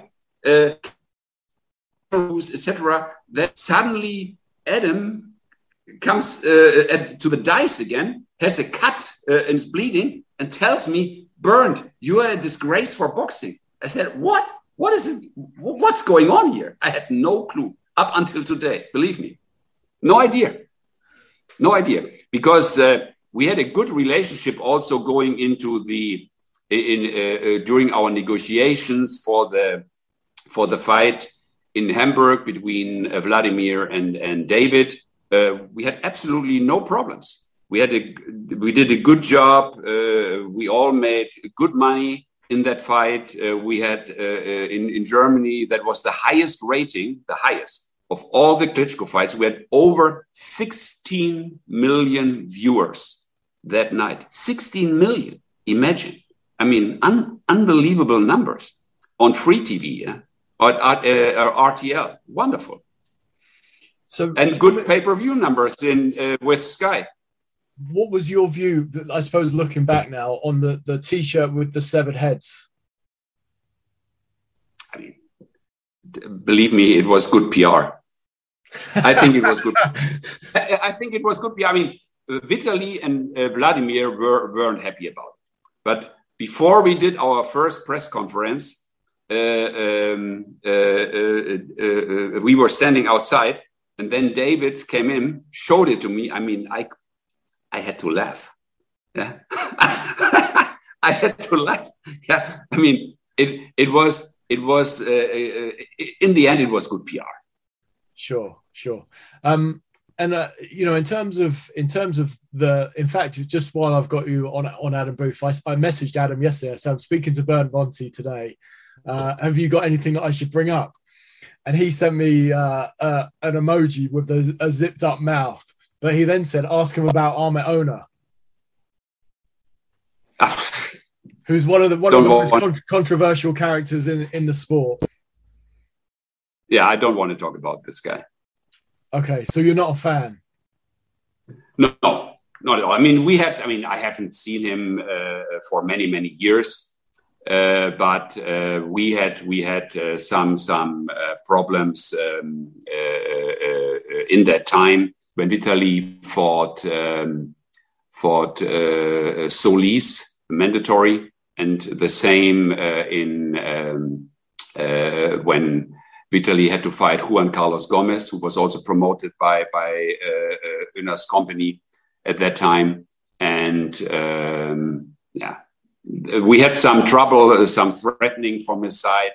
etc. That suddenly Adam comes to the dice again, has a cut and is bleeding, and tells me, "Bernd, you are a disgrace for boxing." I said, "What? What is it? What's going on here?" I had no clue up until today. Believe me, no idea, because we had a good relationship also going into during our negotiations for the fight in Hamburg between Vladimir and David. We had absolutely no problems. We did a good job. We all made good money in that fight. We had in Germany, that was the highest rating, the highest of all the Klitschko fights. We had over 16 million viewers that night. 16 million. Imagine. I mean, unbelievable numbers on free TV, or RTL. Wonderful. And good pay-per-view numbers with Sky. What was your view, I suppose, looking back now, on the T-shirt with the severed heads? I mean, believe me, it was good PR. I think it was good. I think it was good PR. I mean, Vitaly and Vladimir weren't happy about it. But before we did our first press conference, we were standing outside, and then David came in, showed it to me. I mean, I had to laugh. Yeah, I had to laugh. Yeah, I mean, it was in the end, it was good PR. Sure. And in terms of in fact, just while I've got you on Adam Booth, I messaged Adam yesterday. So I'm speaking to Bernd Bonti today. Have you got anything that I should bring up? And he sent me an emoji with a zipped up mouth. But he then said, ask him about Ahmet Oner, who's one of the most controversial characters in the sport. Yeah, I don't want to talk about this guy. Okay, so you're not a fan? No, not at all. I mean, I haven't seen him for many, many years. But we had some problems in that time when Vitaly fought Solis, mandatory, and the same when Vitaly had to fight Juan Carlos Gomez, who was also promoted by Öner's company at that time, and we had some trouble, some threatening from his side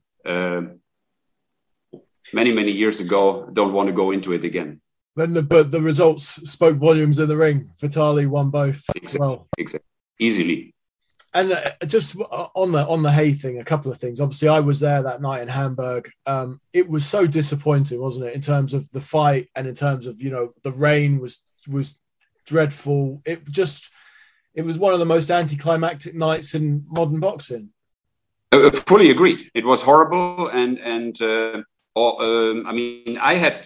many years ago. Don't want to go into it again. But the results spoke volumes in the ring. Vitaly won both. Exactly. Easily. And just on the hay thing, a couple of things. Obviously, I was there that night in Hamburg. It was so disappointing, wasn't it, in terms of the fight and in terms of, the rain was dreadful. It was one of the most anticlimactic nights in modern boxing. Fully agreed. It was horrible, and I had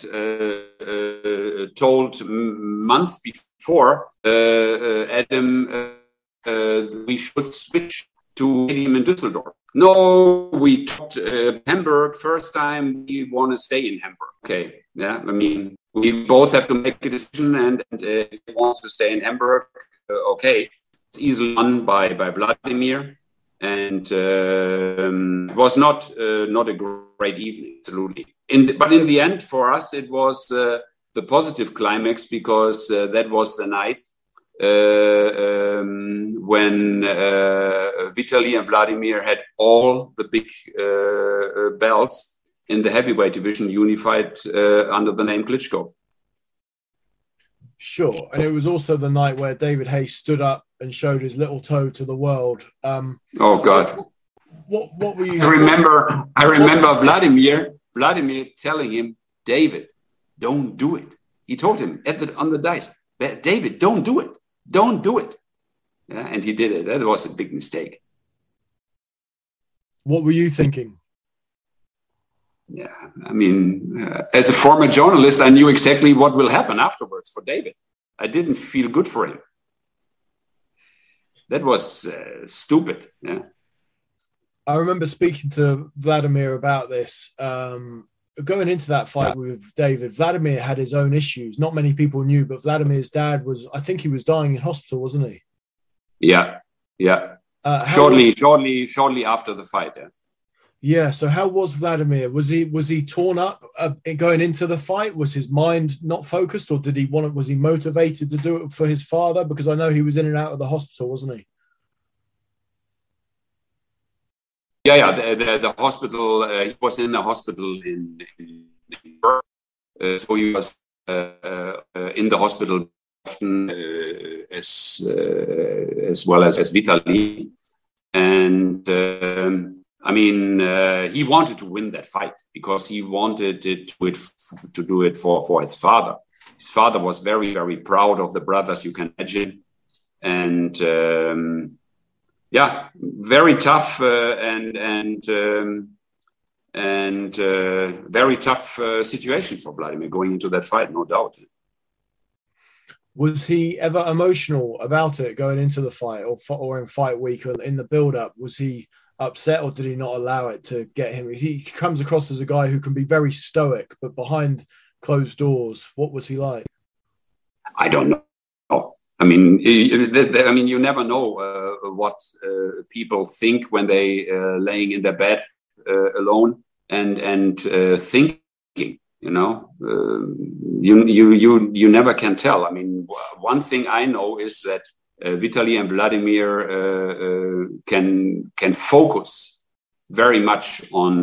told months before Adam we should switch to stadium in Düsseldorf. No, we talked Hamburg first time. We want to stay in Hamburg. Okay, yeah. I mean, we both have to make a decision, and he wants to stay in Hamburg. Okay, it's easily won by Vladimir, and it was not a great evening, absolutely. But in the end, for us, it was the positive climax, because that was the night when Vitaly and Vladimir had all the big belts in the heavyweight division unified under the name Klitschko. Sure, and it was also the night where David Haye stood up and showed his little toe to the world. Oh God! What were you? I remember Vladimir telling him, "David, don't do it." He told him on the dice, "David, don't do it. Don't do it." Yeah, and he did it. That was a big mistake. What were you thinking? Yeah, I mean, as a former journalist, I knew exactly what will happen afterwards for David. I didn't feel good for him. That was stupid. Yeah. I remember speaking to Vladimir about this. Going into that fight with David, Vladimir had his own issues. Not many people knew, but Vladimir's dad I think he was dying in hospital, wasn't he? Yeah. Shortly after the fight. Yeah. Yeah. So how was Vladimir? Was he torn up going into the fight? Was his mind not focused, or was he motivated to do it for his father? Because I know he was in and out of the hospital, wasn't he? Yeah. The hospital. He was in the hospital in Europe, so he was in the hospital often, as well as Vitaly, and he wanted to win that fight because he wanted to do it for his father. His father was very, very proud of the brothers, you can imagine, and very tough and very tough situation for Vladimir going into that fight, no doubt. Was he ever emotional about it going into the fight, or in fight week, or in the build-up? Was he upset, or did he not allow it to get him? He comes across as a guy who can be very stoic, but behind closed doors, what was he like? I don't know. You never know what people think when they laying in their bed alone and thinking. You know, you never can tell. I mean, one thing I know is that Vitaly and Vladimir can focus very much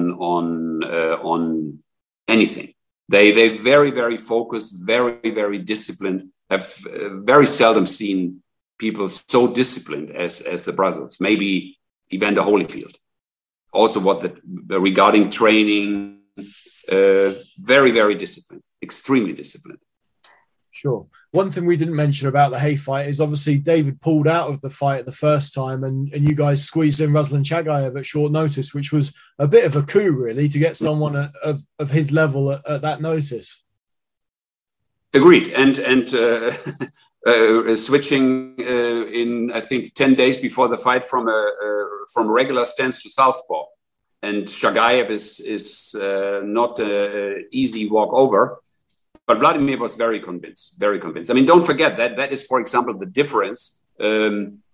on anything. They very, very focused, very, very disciplined. I've very seldom seen people so disciplined as the brothers. Maybe Evander Holyfield. Also, regarding training, very, very disciplined, extremely disciplined. Sure. One thing we didn't mention about the Hay fight is obviously David pulled out of the fight the first time, and you guys squeezed in Ruslan Chagayev at short notice, which was a bit of a coup, really, to get someone of his level at that notice. Agreed. And switching in, I think, 10 days before the fight from regular stance to southpaw. And Chagayev is not an easy walkover. But Vladimir was very convinced. I mean, don't forget that is, for example, the difference when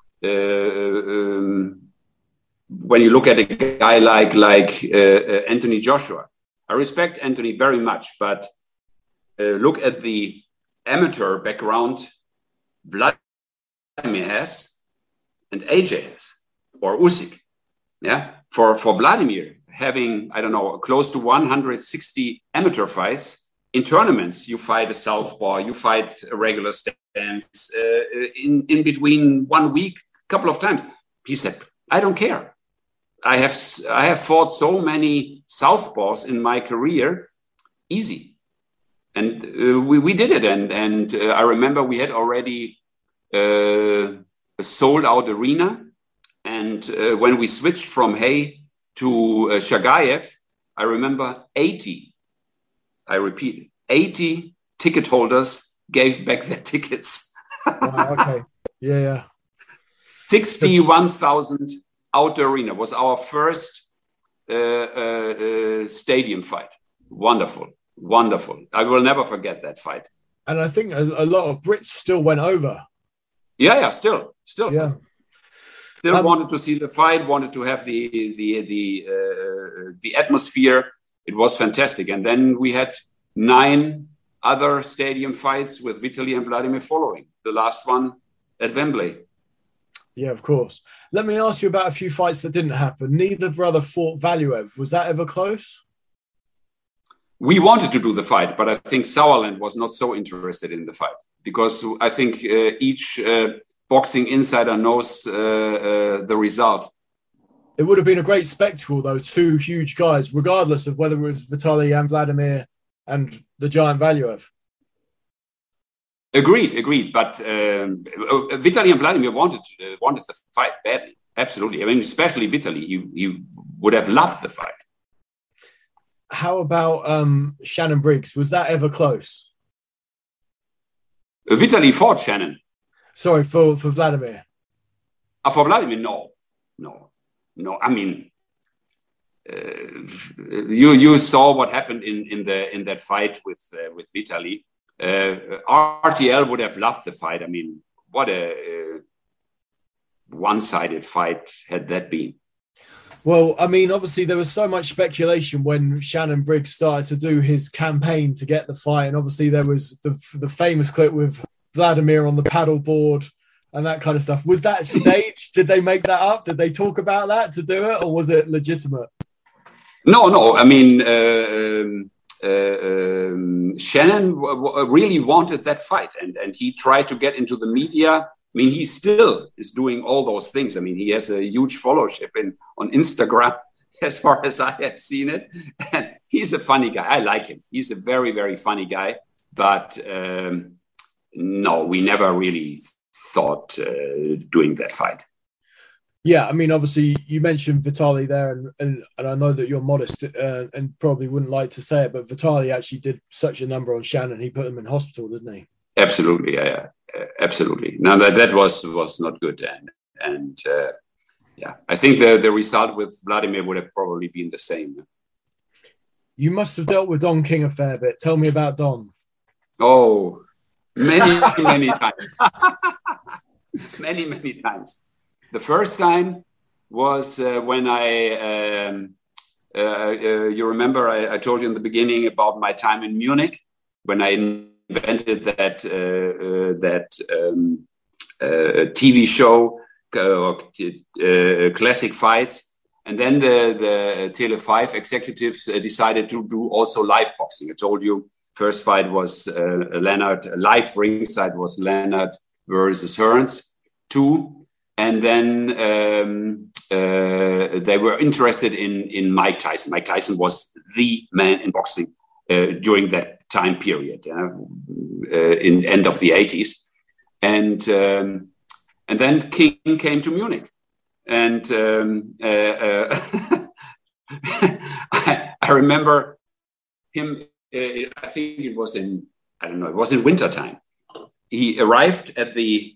you look at a guy like Anthony Joshua. I respect Anthony very much, but look at the amateur background Vladimir has and AJ has, or Usyk. Yeah, for Vladimir having, I don't know, close to 160 amateur fights. In tournaments, you fight a southpaw, you fight a regular stance in between 1 week, a couple of times. He said, I don't care. I have fought so many southpaws in my career, easy. And we did it. And I remember we had already a sold out arena. And when we switched from Hay to Chagayev, I remember 80 ticket holders gave back their tickets. Wow, okay. Yeah. 61,000 outdoor arena was our first stadium fight. Wonderful. I will never forget that fight. And I think a lot of Brits still went over. Yeah, still. Yeah. Still wanted to see the fight, wanted to have the atmosphere. It was fantastic. And then we had 9 other stadium fights with Vitaly and Vladimir following. The last one at Wembley. Yeah, of course. Let me ask you about a few fights that didn't happen. Neither brother fought Valuev. Was that ever close? We wanted to do the fight, but I think Sauerland was not so interested in the fight because I think each boxing insider knows the result. It would have been a great spectacle, though, 2 huge guys, regardless of whether it was Vitaly and Vladimir and the giant Valuev. Agreed. But Vitaly and Vladimir wanted the fight badly. Absolutely. I mean, especially Vitaly. He would have loved the fight. How about Shannon Briggs? Was that ever close? Vitaly fought Shannon. Sorry, for Vladimir. For Vladimir, no. I mean, you saw what happened in that fight with Vitaly. RTL would have loved the fight. I mean, what a one-sided fight had that been. Well, I mean, obviously there was so much speculation when Shannon Briggs started to do his campaign to get the fight, and obviously there was the famous clip with Vladimir on the paddleboard and that kind of stuff. Was that staged? Did they make that up? Did they talk about that to do it, or was it legitimate? No. I mean, Shannon really wanted that fight, and he tried to get into the media. I mean, he still is doing all those things. I mean, he has a huge followership on Instagram, as far as I have seen it. And he's a funny guy. I like him. He's a very, very funny guy. But no, we never really thought doing that fight. Yeah, I mean, obviously you mentioned Vitaly there, and I know that you're modest and probably wouldn't like to say it, but Vitaly actually did such a number on Shannon. He put him in hospital, didn't he? Absolutely, yeah. Absolutely. Now that was not good, and I think the result with Vladimir would have probably been the same. You must have dealt with Don King a fair bit. Tell me about Don. Oh, many times. many times. The first time was when you remember I told you in the beginning about my time in Munich when I invented that TV show, Classic Fights. And then the Tele5 executives decided to do also live boxing. I told you, first fight was Leonard, live ringside was Leonard versus Hearns 2. And then they were interested in Mike Tyson. Mike Tyson was the man in boxing during that time period, in end of the 80s. And then King came to Munich. And I remember him, I think it was in wintertime. He arrived at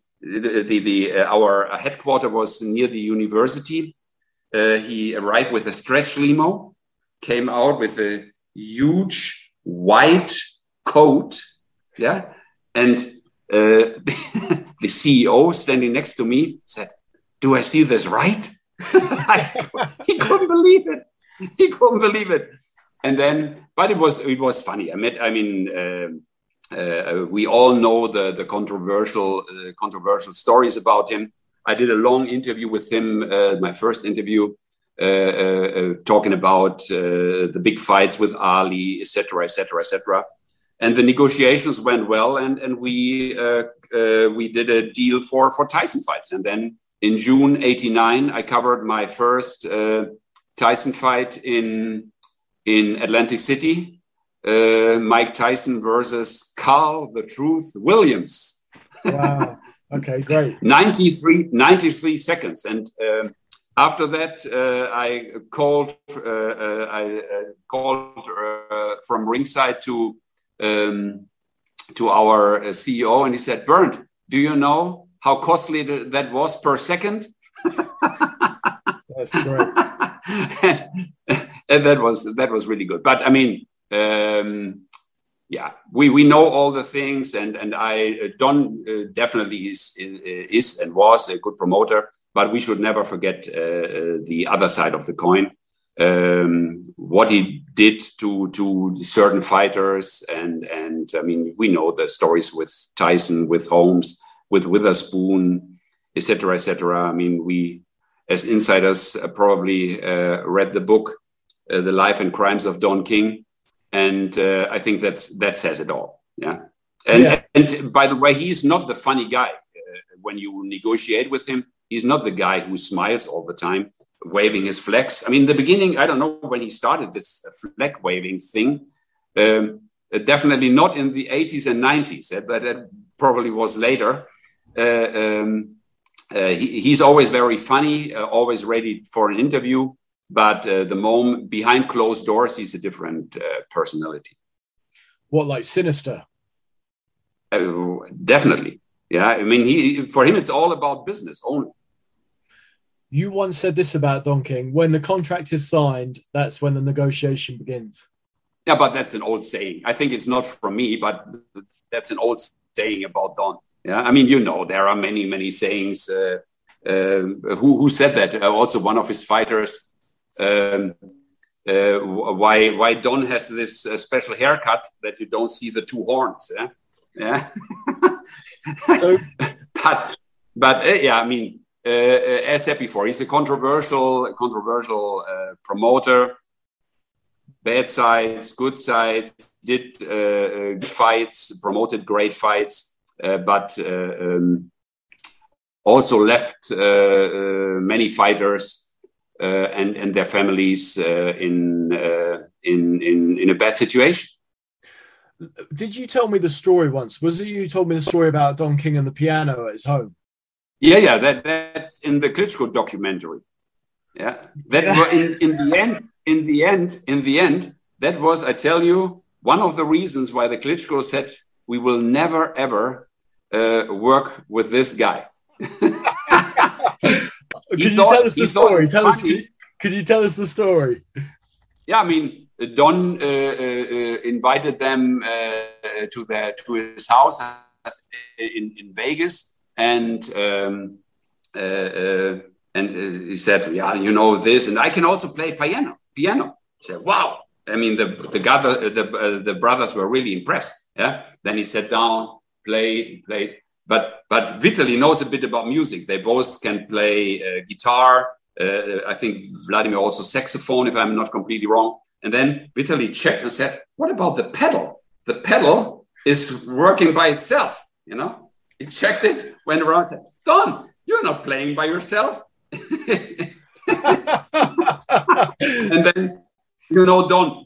our headquarters was near the university. He arrived with a stretch limo, came out with a huge white coat, and the CEO standing next to me said, "Do I see this right?" He couldn't believe it. And then, but it was funny. We all know the controversial stories about him. I did a long interview with him, my first interview, talking about the big fights with Ali, etc., etc., etc. And the negotiations went well, and we did a deal for Tyson fights. And then in June '89, I covered my first Tyson fight in Atlantic City. Mike Tyson versus Carl the Truth Williams. Wow. Okay, great. 93 seconds. And after that, I called from ringside to our CEO, and he said, "Bernd, do you know how costly that was per second?" That's great. And that was really good. But I mean, we know all the things, and Don definitely is and was a good promoter, but we should never forget the other side of the coin. What he did to certain fighters, and I mean, we know the stories with Tyson, with Holmes, with Witherspoon, etc., etc. I mean, we as insiders probably read the book, The Life and Crimes of Don King. And I think that says it all. Yeah. And by the way, he's not the funny guy. When you negotiate with him, he's not the guy who smiles all the time, waving his flags. I mean, in the beginning, I don't know when he started this flag waving thing. Definitely not in the 80s and 90s. That probably was later. He's always very funny, always ready for an interview. But the moment behind closed doors, he's a different personality. What, like sinister? Definitely. Yeah. I mean, for him, it's all about business only. You once said this about Don King: when the contract is signed, that's when the negotiation begins. Yeah, but that's an old saying. I think it's not from me, but that's an old saying about Don. Yeah, I mean, there are many sayings. Who said that? Also, one of his fighters. Why Don has this special haircut that you don't see the two horns? Yeah. So, but yeah, I mean, as said before, he's a controversial promoter. Bad sides, good sides, did good fights, promoted great fights, but also left many fighters and their families in a bad situation. Did you tell me the story once? Was it you told me the story about Don King and the piano at his home? Yeah, that's in the Klitschko documentary. Yeah, in the end, that was, I tell you, one of the reasons why the Klitschko said we will never ever work with this guy. Can you tell us the story? Can you tell us the story? Yeah, I mean, Don invited them to his house in Vegas, and he said, "Yeah, this, and I can also play piano." He said, "Wow!" I mean, the brothers were really impressed. Yeah. Then he sat down, played. But Vitaly knows a bit about music. They both can play guitar. I think Vladimir also saxophone, if I'm not completely wrong. And then Vitaly checked and said, "What about the pedal? The pedal is working by itself." He checked it, went around and said, "Don, you're not playing by yourself." And then, Don,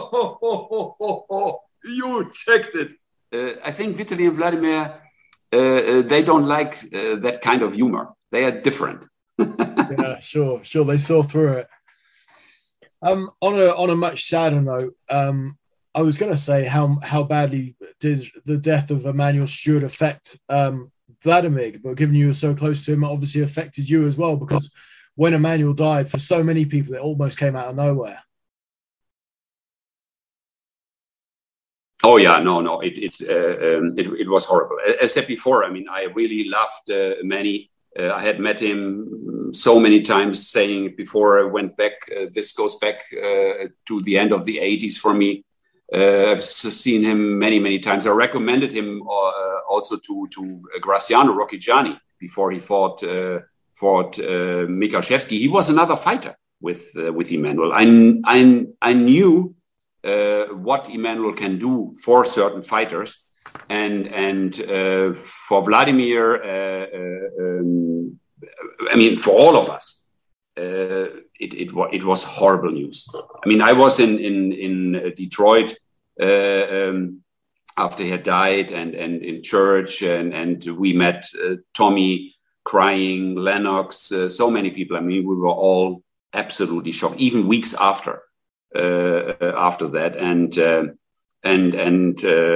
you checked it. I think Vitaly and Vladimir, they don't like that kind of humor. They are different. Yeah, sure. They saw through it. On a much sadder note, I was going to say how badly did the death of Emanuel Steward affect Vladimir, but given you were so close to him, it obviously affected you as well, because when Emanuel died, for so many people, it almost came out of nowhere. Oh yeah, no, it was horrible. As said before, I mean, I really loved Manny. I had met him so many times, saying it before I went back. This goes back to the end of the 80s for me. I've seen him many times. I recommended him also to Graziano Rocchigiani before he fought Michalczewski. He was another fighter with Emanuel. I knew what Emanuel can do for certain fighters, and for Vladimir, I mean, for all of us, it was horrible news. I mean, I was in Detroit after he had died, and in church, and we met Tommy crying, Lennox, so many people. I mean, we were all absolutely shocked, even weeks after that, and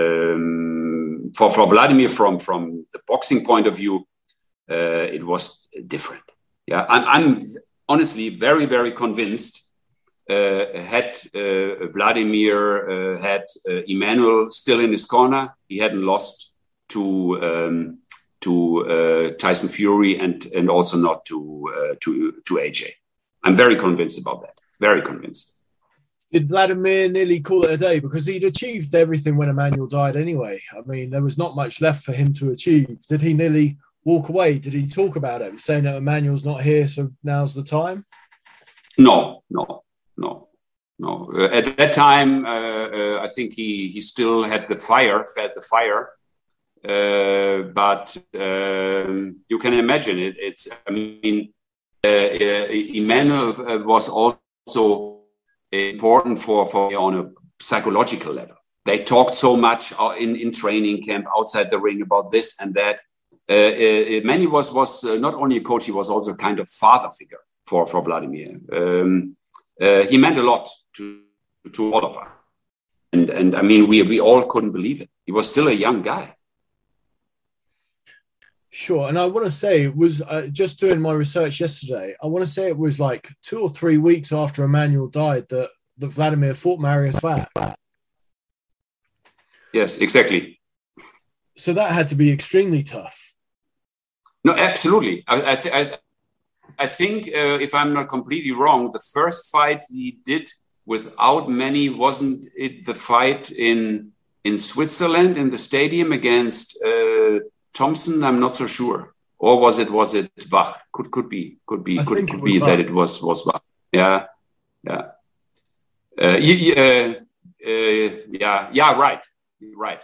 for Vladimir, from the boxing point of view, it was different. Yeah, I'm honestly very convinced. Had Vladimir had Emanuel still in his corner, he hadn't lost to Tyson Fury and also not to AJ. I'm very convinced about that. Very convinced. Did Vladimir nearly call it a day, because he'd achieved everything when Emanuel died anyway? I mean, there was not much left for him to achieve. Did he nearly walk away? Did he talk about it, saying that Emanuel's not here, so now's the time? No. At that time, I think he still had fed the fire. But you can imagine it. Emanuel was also important for on a psychological level. They talked so much in training camp, outside the ring, about this and that. Manny was not only a coach, he was also a kind of father figure for Vladimir. He meant a lot to all of us. And I mean, we all couldn't believe it. He was still a young guy. Sure. And I want to say it was just doing my research yesterday. I want to say it was like 2 or 3 weeks after Emmanuel died that Vladimir fought Marius Vath. Yes, exactly. So that had to be extremely tough. No, absolutely. I think, if I'm not completely wrong, the first fight he did without many, wasn't it the fight in Switzerland in the stadium against Thompson? I'm not so sure. Or was it Vath? Could be that it was Vath. Yeah. Right.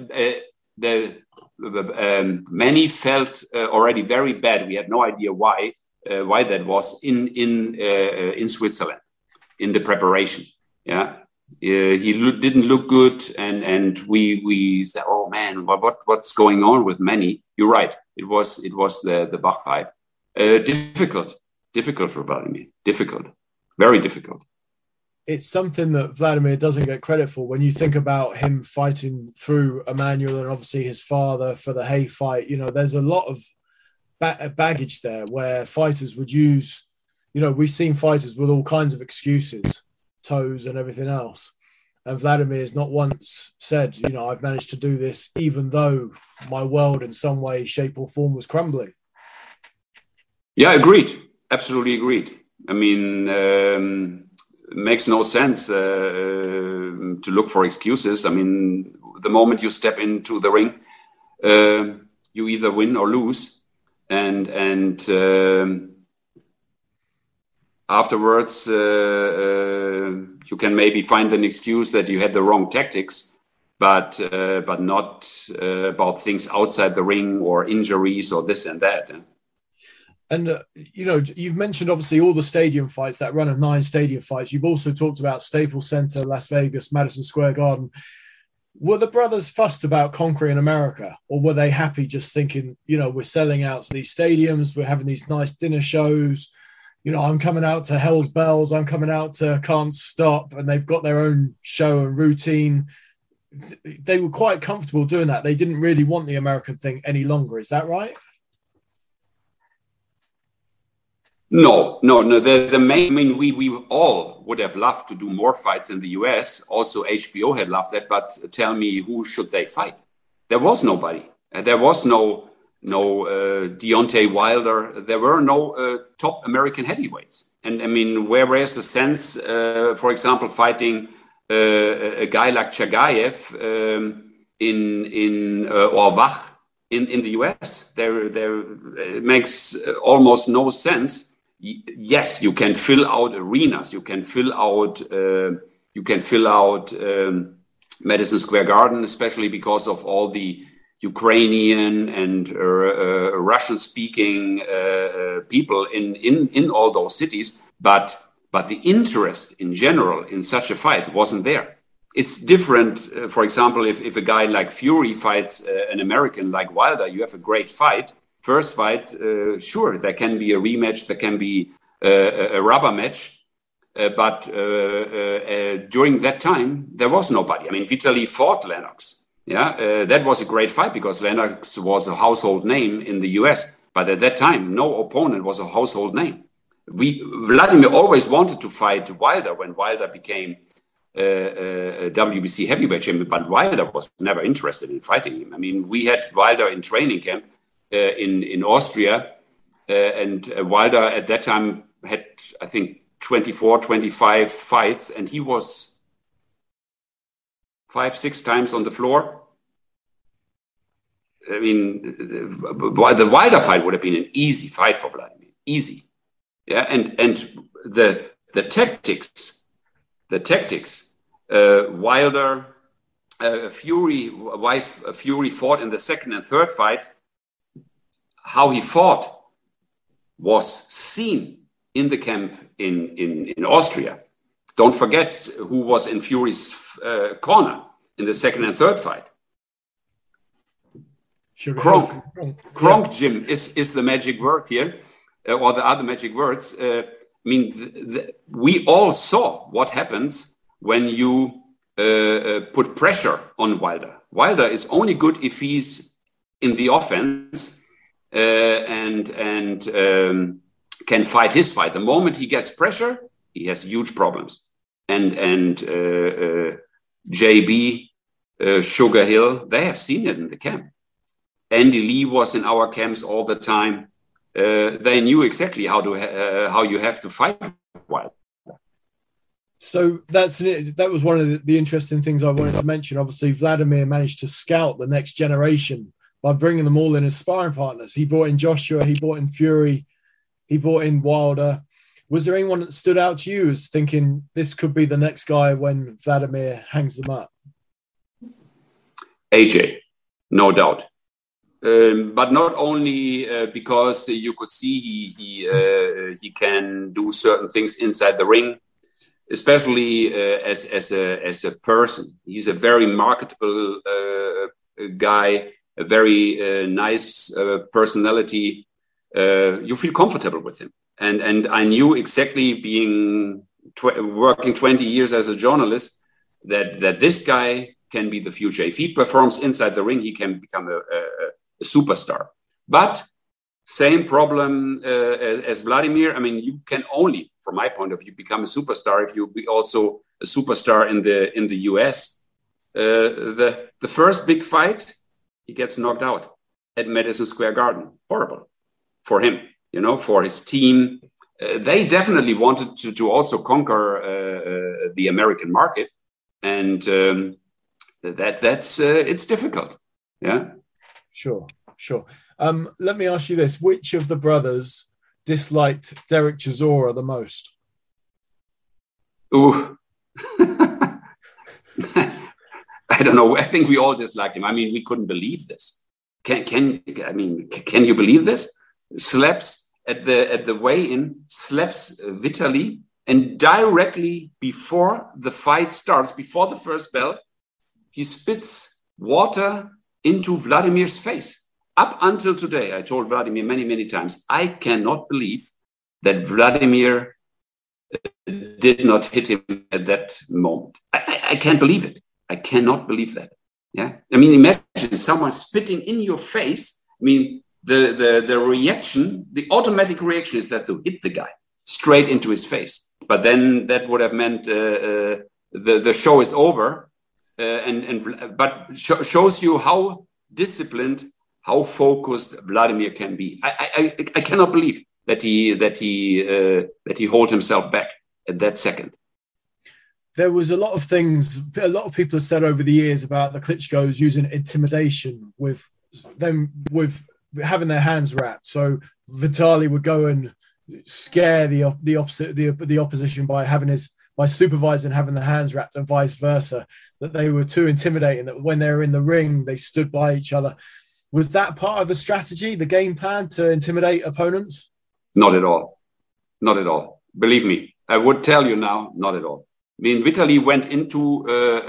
Many felt already very bad. We had no idea why that was in Switzerland in the preparation. Yeah, he didn't look good, and we said, "Oh man, what's going on with Manny?" You're right. It was the Bach fight. Difficult for Vladimir. Difficult, very difficult. It's something that Vladimir doesn't get credit for. When you think about him fighting through Emmanuel and obviously his father for the Hay fight, there's a lot of baggage there where fighters would use, we've seen fighters with all kinds of excuses, toes and everything else. And Vladimir's not once said, I've managed to do this, even though my world in some way, shape or form was crumbling. Yeah, agreed. Absolutely agreed. I mean, it makes no sense to look for excuses. I mean, the moment you step into the ring, you either win or lose, and afterwards you can maybe find an excuse that you had the wrong tactics, but not about things outside the ring or injuries or this and that. And, you've mentioned, obviously, all the stadium fights, that run of 9 stadium fights. You've also talked about Staples Center, Las Vegas, Madison Square Garden. Were the brothers fussed about conquering America, or were they happy just thinking, we're selling out to these stadiums, we're having these nice dinner shows, I'm coming out to Hell's Bells, I'm coming out to Can't Stop, and they've got their own show and routine. They were quite comfortable doing that. They didn't really want the American thing any longer. Is that right? No. The main, we all would have loved to do more fights in the US. Also, HBO had loved that. But tell me, who should they fight? There was nobody. There was no Deontay Wilder. There were no top American heavyweights. And I mean, whereas the sense, for example, fighting a guy like Chagayev or Vach in the US, there it makes almost no sense. Yes, you can fill out arenas. You can fill out Madison Square Garden, especially because of all the Ukrainian and Russian-speaking people in all those cities. But the interest in general in such a fight wasn't there. It's different. For example, if a guy like Fury fights an American like Wilder, you have a great fight. First fight, sure, there can be a rematch, there can be a rubber match, but during that time, there was nobody. I mean, Vitaly fought Lennox. Yeah, that was a great fight because Lennox was a household name in the US, but at that time, no opponent was a household name. Vladimir always wanted to fight Wilder when Wilder became a WBC heavyweight champion, but Wilder was never interested in fighting him. I mean, we had Wilder in training camp in Austria, and Wilder at that time had, I think, 24, 25 fights, and he was 5-6 times on the floor. I mean, the Wilder fight would have been an easy fight for Vladimir, easy. Yeah, and the tactics, Wilder, Fury fought in the second and third fight. How he fought was seen in the camp in Austria. Don't forget who was in Fury's corner in the second and third fight. Kronk, Jim, is the magic word here, or the other magic words. I mean, we all saw what happens when you put pressure on Wilder. Wilder is only good if he's in the offense. and can fight his fight. The moment he gets pressure, he has huge problems. And JB, Sugar Hill, they have seen it in the camp. Andy Lee was in our camps all the time. They knew exactly how you have to fight wild. So that was one of the interesting things I wanted to mention. Obviously, Vladimir managed to scout the next generation by bringing them all in as sparring partners. He brought in Joshua, he brought in Fury, he brought in Wilder. Was there anyone that stood out to you as thinking this could be the next guy when Vladimir hangs them up? AJ, no doubt. But not only because you could see he can do certain things inside the ring, especially as a person. He's a very marketable guy, a very nice personality. You feel comfortable with him, and I knew exactly, being working 20 years as a journalist, that this guy can be the future. If he performs inside the ring, he can become a superstar. But same problem as Vladimir. I mean, you can only, from my point of view, become a superstar if you be also a superstar in the US. The first big fight, he gets knocked out at Madison Square Garden. Horrible for him, for his team. They definitely wanted to also conquer the American market, and that's it's difficult. Yeah. Sure. Let me ask you this. Which of the brothers disliked Derek Chisora the most? Ooh. I don't know. I think we all disliked him. I mean, we couldn't believe this. Can you believe this? Slaps at the weigh-in, slaps Vitaly, and directly before the fight starts, before the first bell, he spits water into Vladimir's face. Up until today, I told Vladimir many, many times, I cannot believe that Vladimir did not hit him at that moment. I can't believe it. I cannot believe that. Yeah. I mean, imagine someone spitting in your face. I mean, the reaction, the automatic reaction is that to hit the guy straight into his face. But then that would have meant the show is over. But shows you how disciplined, how focused Vladimir can be. I cannot believe that he hold himself back at that second. There was a lot of things. A lot of people have said over the years about the Klitschko's using intimidation with having their hands wrapped. So Vitaly would go and scare the opposition by supervising having the hands wrapped, and vice versa. That they were too intimidating. That when they were in the ring, they stood by each other. Was that part of the strategy, the game plan, to intimidate opponents? Not at all. Not at all. Believe me, I would tell you now, not at all. I mean, Vitaly went into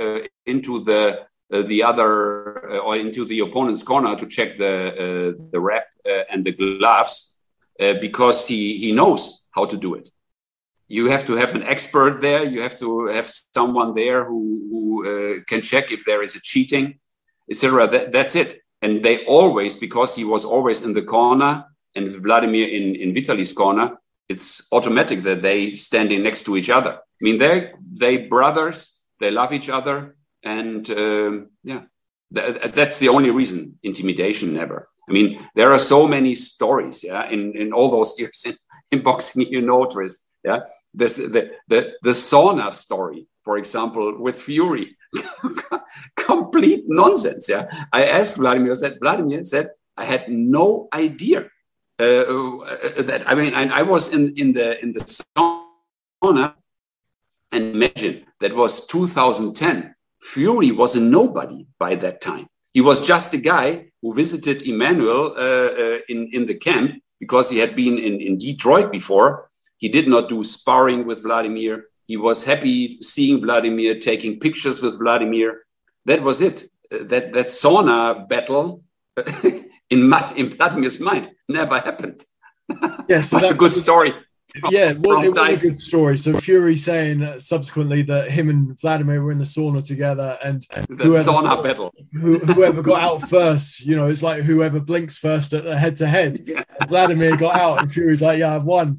the other or into the opponent's corner to check the wrap and the gloves because he knows how to do it. You have to have an expert there. You have to have someone there who can check if there is a cheating, etc. That's it. And they always, because he was always in the corner and Vladimir in Vitaly's corner, it's automatic that they standing next to each other. I mean, they brothers, they love each other. And that's the only reason. Intimidation, never. I mean, there are so many stories, in all those years in boxing, Tris, the sauna story, for example, with Fury, complete nonsense. I asked Vladimir. Vladimir said, I had no idea that. I mean, I was in the sauna, and imagine that was 2010. Fury was a nobody by that time. He was just a guy who visited Emmanuel in the camp because he had been in Detroit before. He did not do sparring with Vladimir. He was happy seeing Vladimir, taking pictures with Vladimir. That was it. That sauna battle in Vladimir's mind never happened. Yeah, so what a good story Yeah, well, it was a good story. So Fury saying subsequently that him and Vladimir were in the sauna together, and sauna battle. Whoever got out first, it's like whoever blinks first at the head-to-head. Yeah. Vladimir got out, and Fury's like, "Yeah, I've won."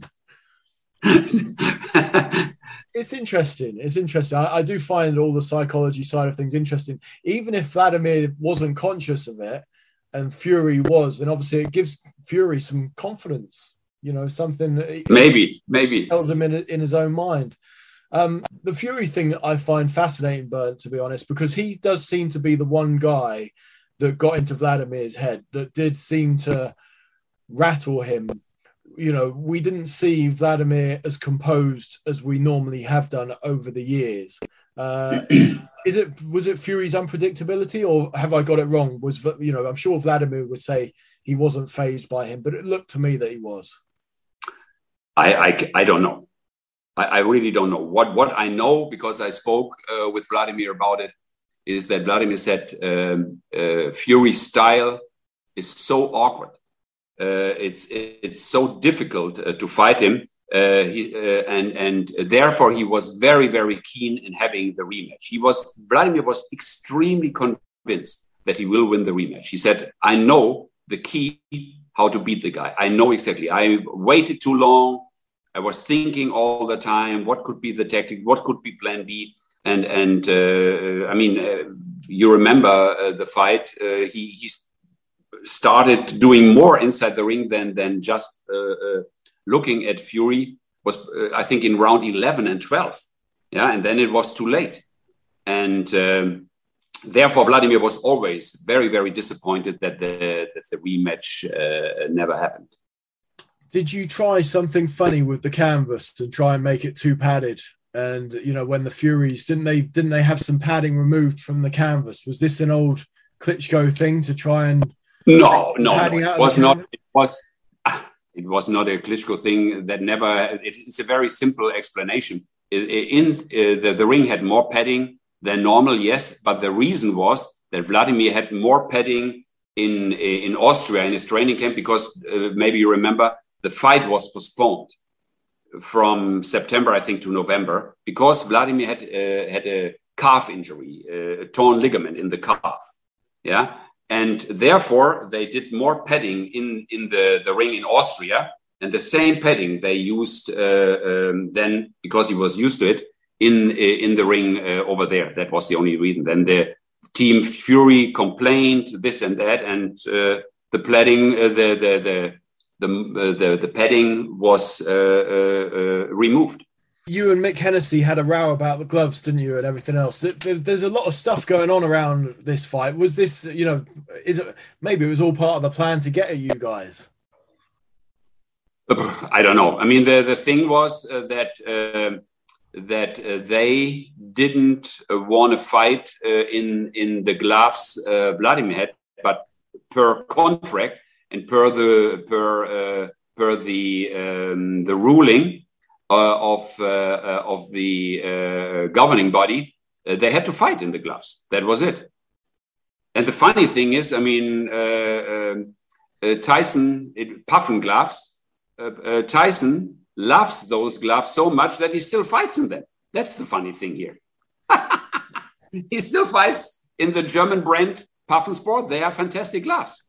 It's interesting. I do find all the psychology side of things interesting. Even if Vladimir wasn't conscious of it, and Fury was, then obviously it gives Fury some confidence. Something maybe tells him in his own mind. The Fury thing I find fascinating, Bernd, to be honest, because he does seem to be the one guy that got into Vladimir's head, that did seem to rattle him. We didn't see Vladimir as composed as we normally have done over the years. Was it Fury's unpredictability, or have I got it wrong? I'm sure Vladimir would say he wasn't fazed by him, but it looked to me that he was. I don't know. I really don't know. What I know, because I spoke with Vladimir about it, is that Vladimir said Fury's style is so awkward. It's so difficult to fight him, and therefore he was very, very keen in having the rematch. Vladimir was extremely convinced that he will win the rematch. He said, "I know the key how to beat the guy. I know exactly. I waited too long. I was thinking all the time, what could be the tactic? What could be plan B? And you remember the fight. He started doing more inside the ring than just looking at Fury. Was I think in round 11 and 12. Yeah, and then it was too late. And therefore, Vladimir was always very, very disappointed that the rematch never happened. Did you try something funny with the canvas to try and make it too padded? And when the Furies didn't they have some padding removed from the canvas? Was this an old Klitschko thing to try and? No. It was not. It was not a Klitschko thing. That never. It's a very simple explanation. The ring had more padding than normal, yes, but the reason was that Vladimir had more padding in Austria in his training camp, because maybe you remember, the fight was postponed from September, I think, to November, because Vladimir had a calf injury, a torn ligament in the calf. Yeah. And therefore, they did more padding in the ring in Austria, and the same padding they used then, because he was used to it, in the ring over there. That was the only reason. Then the team Fury complained this and that, and the padding, the padding was removed. You and Mick Hennessy had a row about the gloves, didn't you, and everything else? There's a lot of stuff going on around this fight. Was this, maybe it was all part of the plan to get at you guys? I don't know. I mean, the thing was that they didn't want to fight in the gloves Vladimir had, but per contract and per the ruling of the governing body, they had to fight in the gloves. That was it. And the funny thing is, I mean, Tyson, Puffin gloves, Tyson loves those gloves so much that he still fights in them. That's the funny thing here. He still fights in the German brand Puffin Sport. They are fantastic gloves.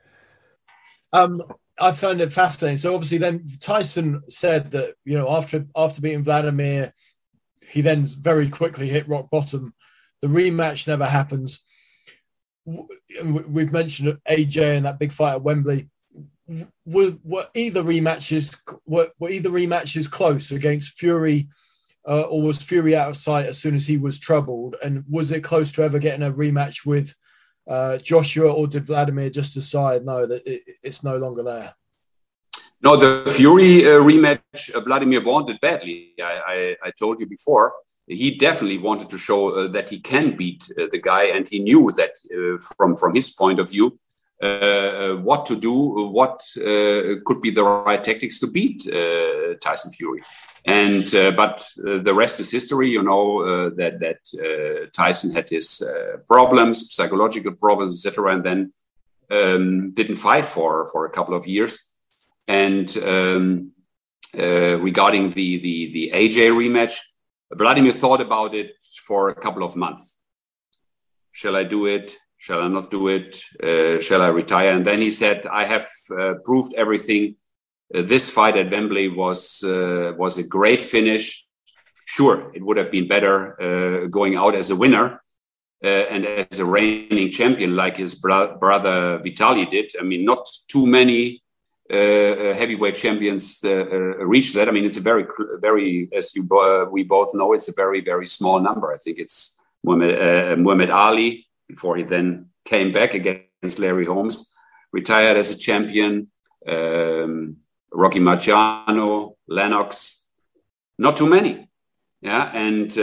I found it fascinating. So obviously then Tyson said that, after beating Vladimir, he then very quickly hit rock bottom. The rematch never happens. We've mentioned AJ and that big fight at Wembley. Were either rematches close against Fury, or was Fury out of sight as soon as he was troubled? And was it close to ever getting a rematch with Joshua, or did Vladimir just decide that it's no longer there? No, the Fury rematch Vladimir wanted badly. I told you before, he definitely wanted to show that he can beat the guy, and he knew that from his point of view, what to do, what could be the right tactics to beat Tyson Fury. And but the rest is history. That Tyson had his problems, psychological problems, etc., and then didn't fight for a couple of years. And regarding the AJ rematch. Vladimir thought about it for a couple of months. Shall I do it? Shall I not do it? Shall I retire? And then he said, I have proved everything. This fight at Wembley was a great finish. Sure, it would have been better going out as a winner and as a reigning champion like his brother Vitaly did. I mean, not too many heavyweight champions reach that. I mean, it's a very, as we both know, it's a very, very small number. I think it's Muhammad Ali, before he then came back against Larry Holmes, retired as a champion. Rocky Marciano, Lennox, not too many. Yeah, and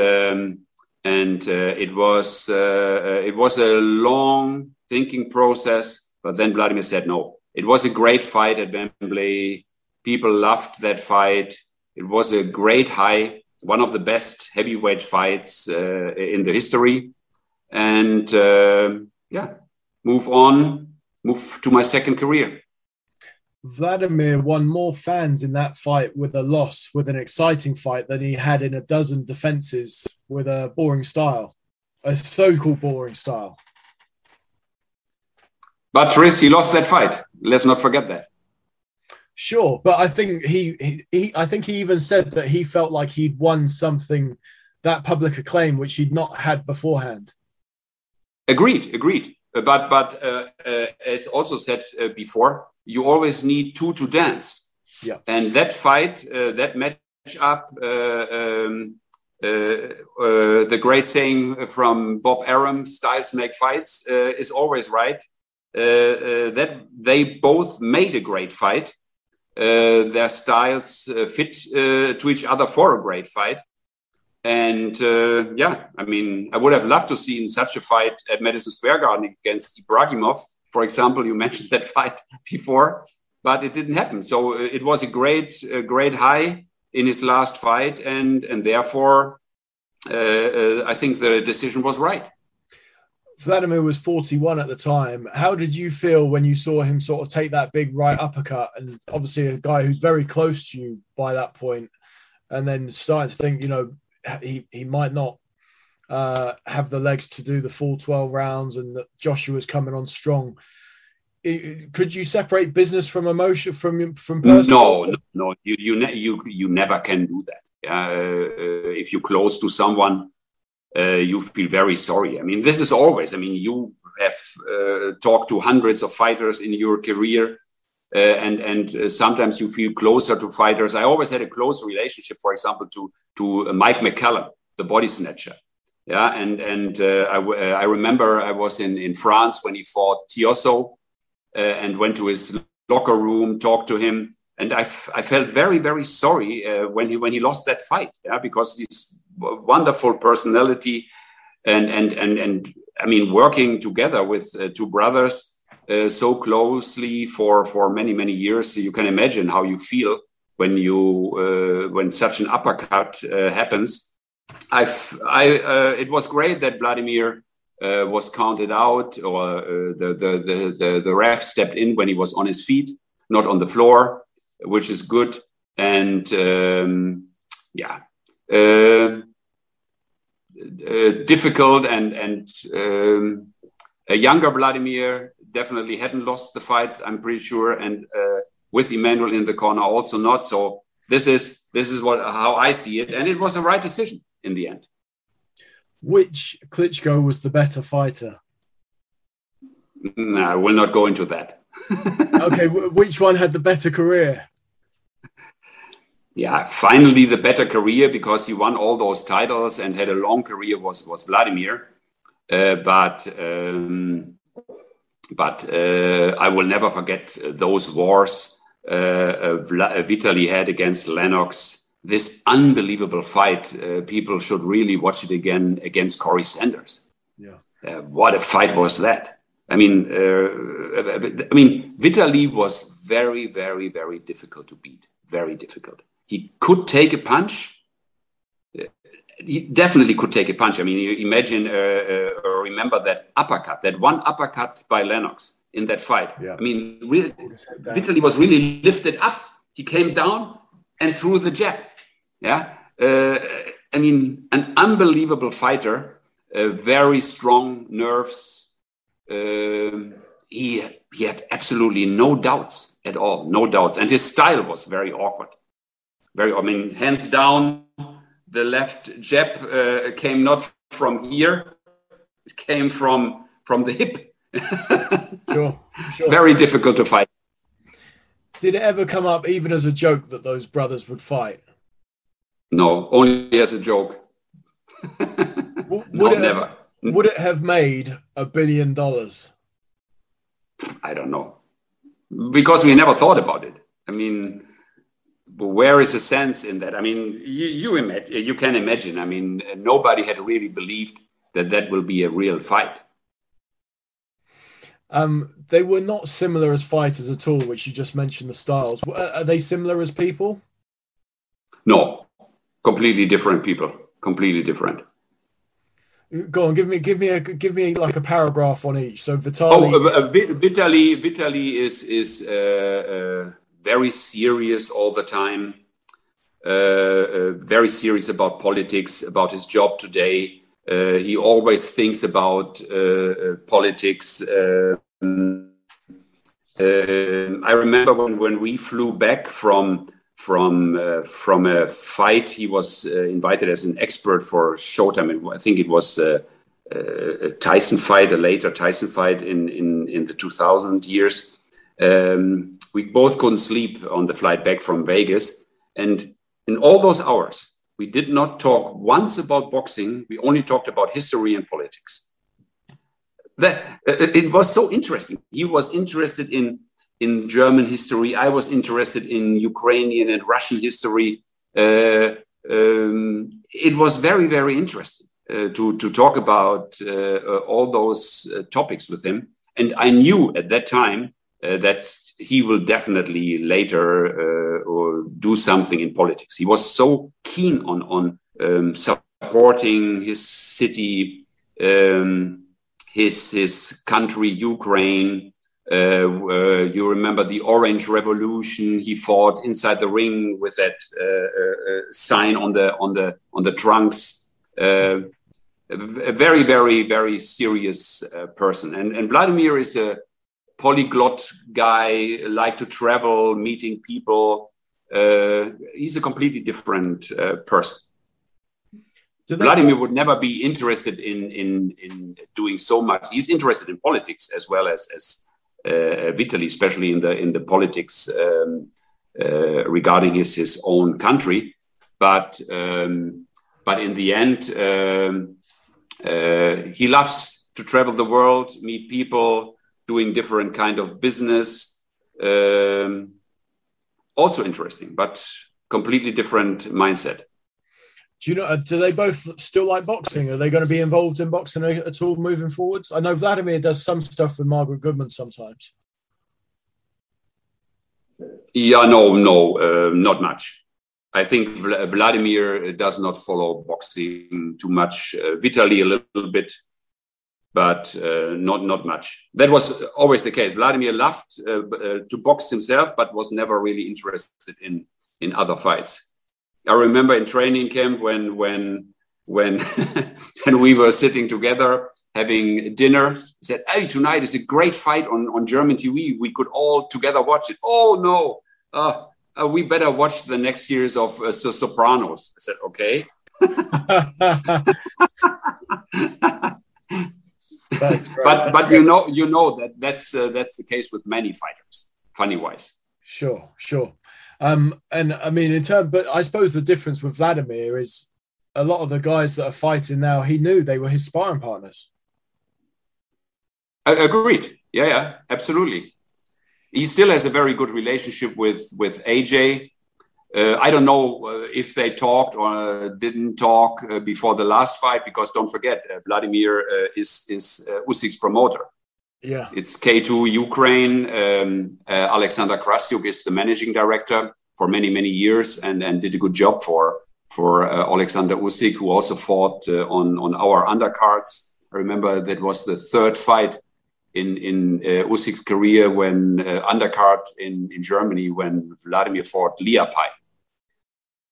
it was a long thinking process. But then Vladimir said no. It was a great fight at Wembley. People loved that fight. It was a great high, one of the best heavyweight fights in the history. And move to my second career. Vladimir won more fans in that fight with a loss, with an exciting fight, than he had in a dozen defenses with a boring style, a so-called boring style. But Tris, he lost that fight. Let's not forget that. Sure, but I think he even said that he felt like he'd won something, that public acclaim, which he'd not had beforehand. Agreed. But as also said before, you always need two to dance. Yeah. And that fight, that match-up, the great saying from Bob Arum, styles make fights, is always right. That they both made a great fight. Their styles fit to each other for a great fight. And I mean, I would have loved to see in such a fight at Madison Square Garden against Ibragimov, for example. You mentioned that fight before, but it didn't happen. So it was a great high in his last fight, and therefore I think the decision was right. Vladimir was 41 at the time. How did you feel when you saw him sort of take that big right uppercut, and obviously a guy who's very close to you by that point, and then starting to think, he might not have the legs to do the full 12 rounds, and that Joshua's coming on strong? Could you separate business from emotion, from personal? No. You never can do that. If you're close to someone, you feel very sorry. I mean, this is always. I mean, you have talked to hundreds of fighters in your career. And sometimes you feel closer to fighters. I always had a close relationship, for example, to Mike McCallum, the body snatcher. Yeah, and I remember I was in France when he fought Tiosso, and went to his locker room, talked to him, and I felt very, very sorry when he lost that fight. Yeah, because he's a wonderful personality, and I mean, working together with two brothers. So closely for many years, you can imagine how you feel when such an uppercut happens. It was great that Vladimir was counted out, or the ref stepped in when he was on his feet, not on the floor, which is good. And difficult and a younger Vladimir definitely hadn't lost the fight, I'm pretty sure, and with Emmanuel in the corner also not. So this is how I see it, and it was the right decision in the end. Which Klitschko was the better fighter? No, I will not go into that. Okay, which one had the better career? Yeah, finally the better career, because he won all those titles and had a long career, was Vladimir. But I will never forget those wars Vitaly had against Lennox. This unbelievable fight. People should really watch it again against Corey Sanders. Yeah, what a fight was that! I mean, Vitaly was very, very, very difficult to beat. Very difficult. He could take a punch. He definitely could take a punch. I mean, you imagine or remember that uppercut, that one uppercut by Lennox in that fight. Yeah. I mean, Vitaly was really lifted up. He came down, and threw the jab. Yeah. I mean, an unbelievable fighter, very strong nerves. He had absolutely no doubts at all, no doubts. And his style was very awkward. Hands down, the left jab came not from here. It came from the hip. Sure. Very difficult to fight. Did it ever come up, even as a joke, that those brothers would fight? No, only as a joke. Never. Would it have made $1 billion? I don't know. Because we never thought about it. I mean, where is the sense in that? I mean, you can imagine. I mean, nobody had really believed that will be a real fight. They were not similar as fighters at all, which you just mentioned the styles. Are they similar as people? No, completely different people. Completely different. Go on, give me like a paragraph on each. So Vitaly. Vitaly is very serious all the time. Very serious about politics, about his job today. He always thinks about politics. I remember when we flew back from a fight, he was invited as an expert for Showtime. I think it was a Tyson fight, a later Tyson fight in the 2000 years. We both couldn't sleep on the flight back from Vegas, and in all those hours, we did not talk once about boxing. We only talked about history and politics. It was so interesting. He was interested in German history. I was interested in Ukrainian and Russian history. It was very, very interesting to talk about all those topics with him. And I knew at that time that he will definitely later or do something in politics. He was so keen on supporting his city, his country, Ukraine. You remember the Orange Revolution? He fought inside the ring with that sign on the trunks. A very, very, very serious person. And Vladimir is a polyglot guy, like to travel, meeting people. He's a completely different person. Vladimir would never be interested in doing so much. He's interested in politics as well as Vitaly, especially in the politics regarding his own country. But in the end, he loves to travel the world, meet people, doing different kind of business. Also interesting, but completely different mindset. Do you know? Do they both still like boxing? Are they going to be involved in boxing at all moving forwards? I know Vladimir does some stuff with Margaret Goodman sometimes. Yeah, no, not much. I think Vladimir does not follow boxing too much. Vitaly a little bit, but not much. That was always the case. Vladimir loved to box himself, but was never really interested in other fights. I remember in training camp when we were sitting together having dinner, he said, "Hey, tonight is a great fight on German TV. We could all together watch it." "Oh no, we better watch the next years of Sopranos." I said, "Okay." But you know that's the case with many fighters, funny wise. Sure. And I mean, but I suppose the difference with Vladimir is a lot of the guys that are fighting now, he knew they were his sparring partners. Agreed. Yeah, absolutely. He still has a very good relationship with AJ. I don't know if they talked or didn't talk before the last fight, because don't forget, Vladimir is Usyk's promoter. Yeah, it's K2 Ukraine. Alexander Krasyuk is the managing director for many years, and did a good job for Alexander Usyk, who also fought on our undercards. I remember that was the third fight in Usyk's career when undercard in Germany when Vladimir fought Liapai.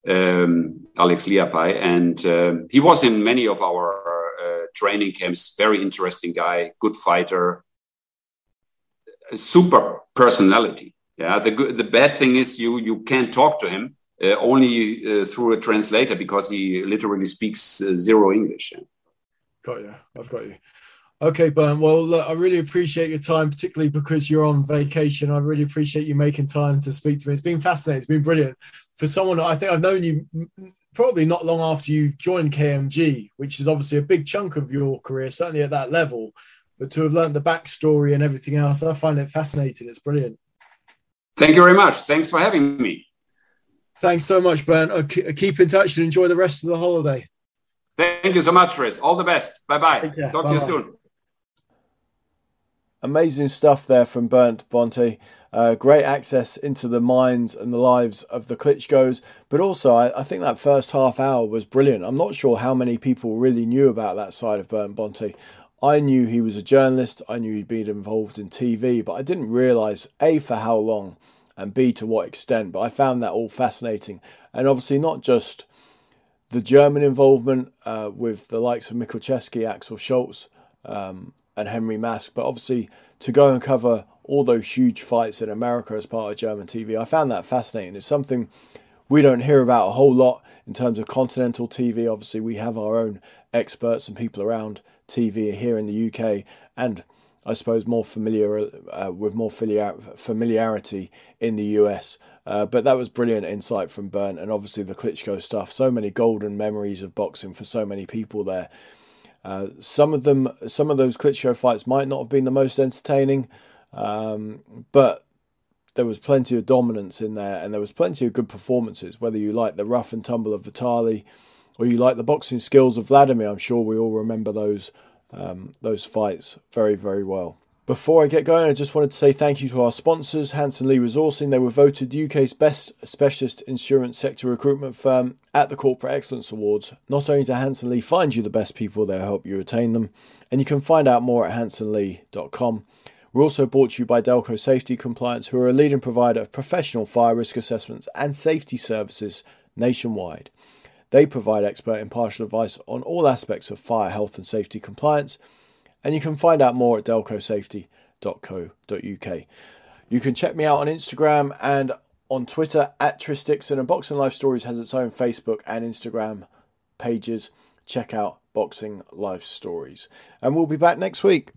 Alex Liapai, and he was in many of our training camps. Very interesting guy, good fighter, super personality. Yeah, the bad thing is you can't talk to him only through a translator because he literally speaks zero English. Got you. I've got you. Okay, Bernd. Well, look, I really appreciate your time, particularly because you're on vacation. I really appreciate you making time to speak to me. It's been fascinating. It's been brilliant. For someone, I think I've known you probably not long after you joined KMG, which is obviously a big chunk of your career, certainly at that level. But to have learned the backstory and everything else, I find it fascinating. It's brilliant. Thank you very much. Thanks for having me. Thanks so much, Bernd. Keep in touch and enjoy the rest of the holiday. Thank you so much, Chris. All the best. Bye-bye. Talk to you soon. Amazing stuff there from Bernd Bonte. Great access into the minds and the lives of the Klitschkos. But also, I think that first half hour was brilliant. I'm not sure how many people really knew about that side of Bernd Bonte. I knew he was a journalist. I knew he'd been involved in TV. But I didn't realise, A, for how long, and B, to what extent. But I found that all fascinating. And obviously not just the German involvement with the likes of Michalczewski, Axel Schultz, and Henry Mask, but obviously to go and cover all those huge fights in America as part of German TV, I found that fascinating. It's something we don't hear about a whole lot in terms of continental TV. Obviously, we have our own experts and people around TV here in the UK, and I suppose more familiar with more familiarity in the US. But that was brilliant insight from Bernd, and obviously the Klitschko stuff. So many golden memories of boxing for so many people there. Some of those Klitschko fights might not have been the most entertaining, but there was plenty of dominance in there, and there was plenty of good performances. Whether you like the rough and tumble of Vitali, or you like the boxing skills of Vladimir, I'm sure we all remember those fights very, very well. Before I get going, I just wanted to say thank you to our sponsors, Hanson Lee Resourcing. They were voted the UK's best specialist insurance sector recruitment firm at the Corporate Excellence Awards. Not only do Hanson Lee find you the best people, they'll help you retain them. And you can find out more at hansonlee.com. We're also brought to you by Delco Safety Compliance, who are a leading provider of professional fire risk assessments and safety services nationwide. They provide expert impartial advice on all aspects of fire, health and safety compliance. And you can find out more at delcosafety.co.uk. You can check me out on Instagram and on Twitter at Tristixon, and Boxing Life Stories has its own Facebook and Instagram pages. Check out Boxing Life Stories. And we'll be back next week.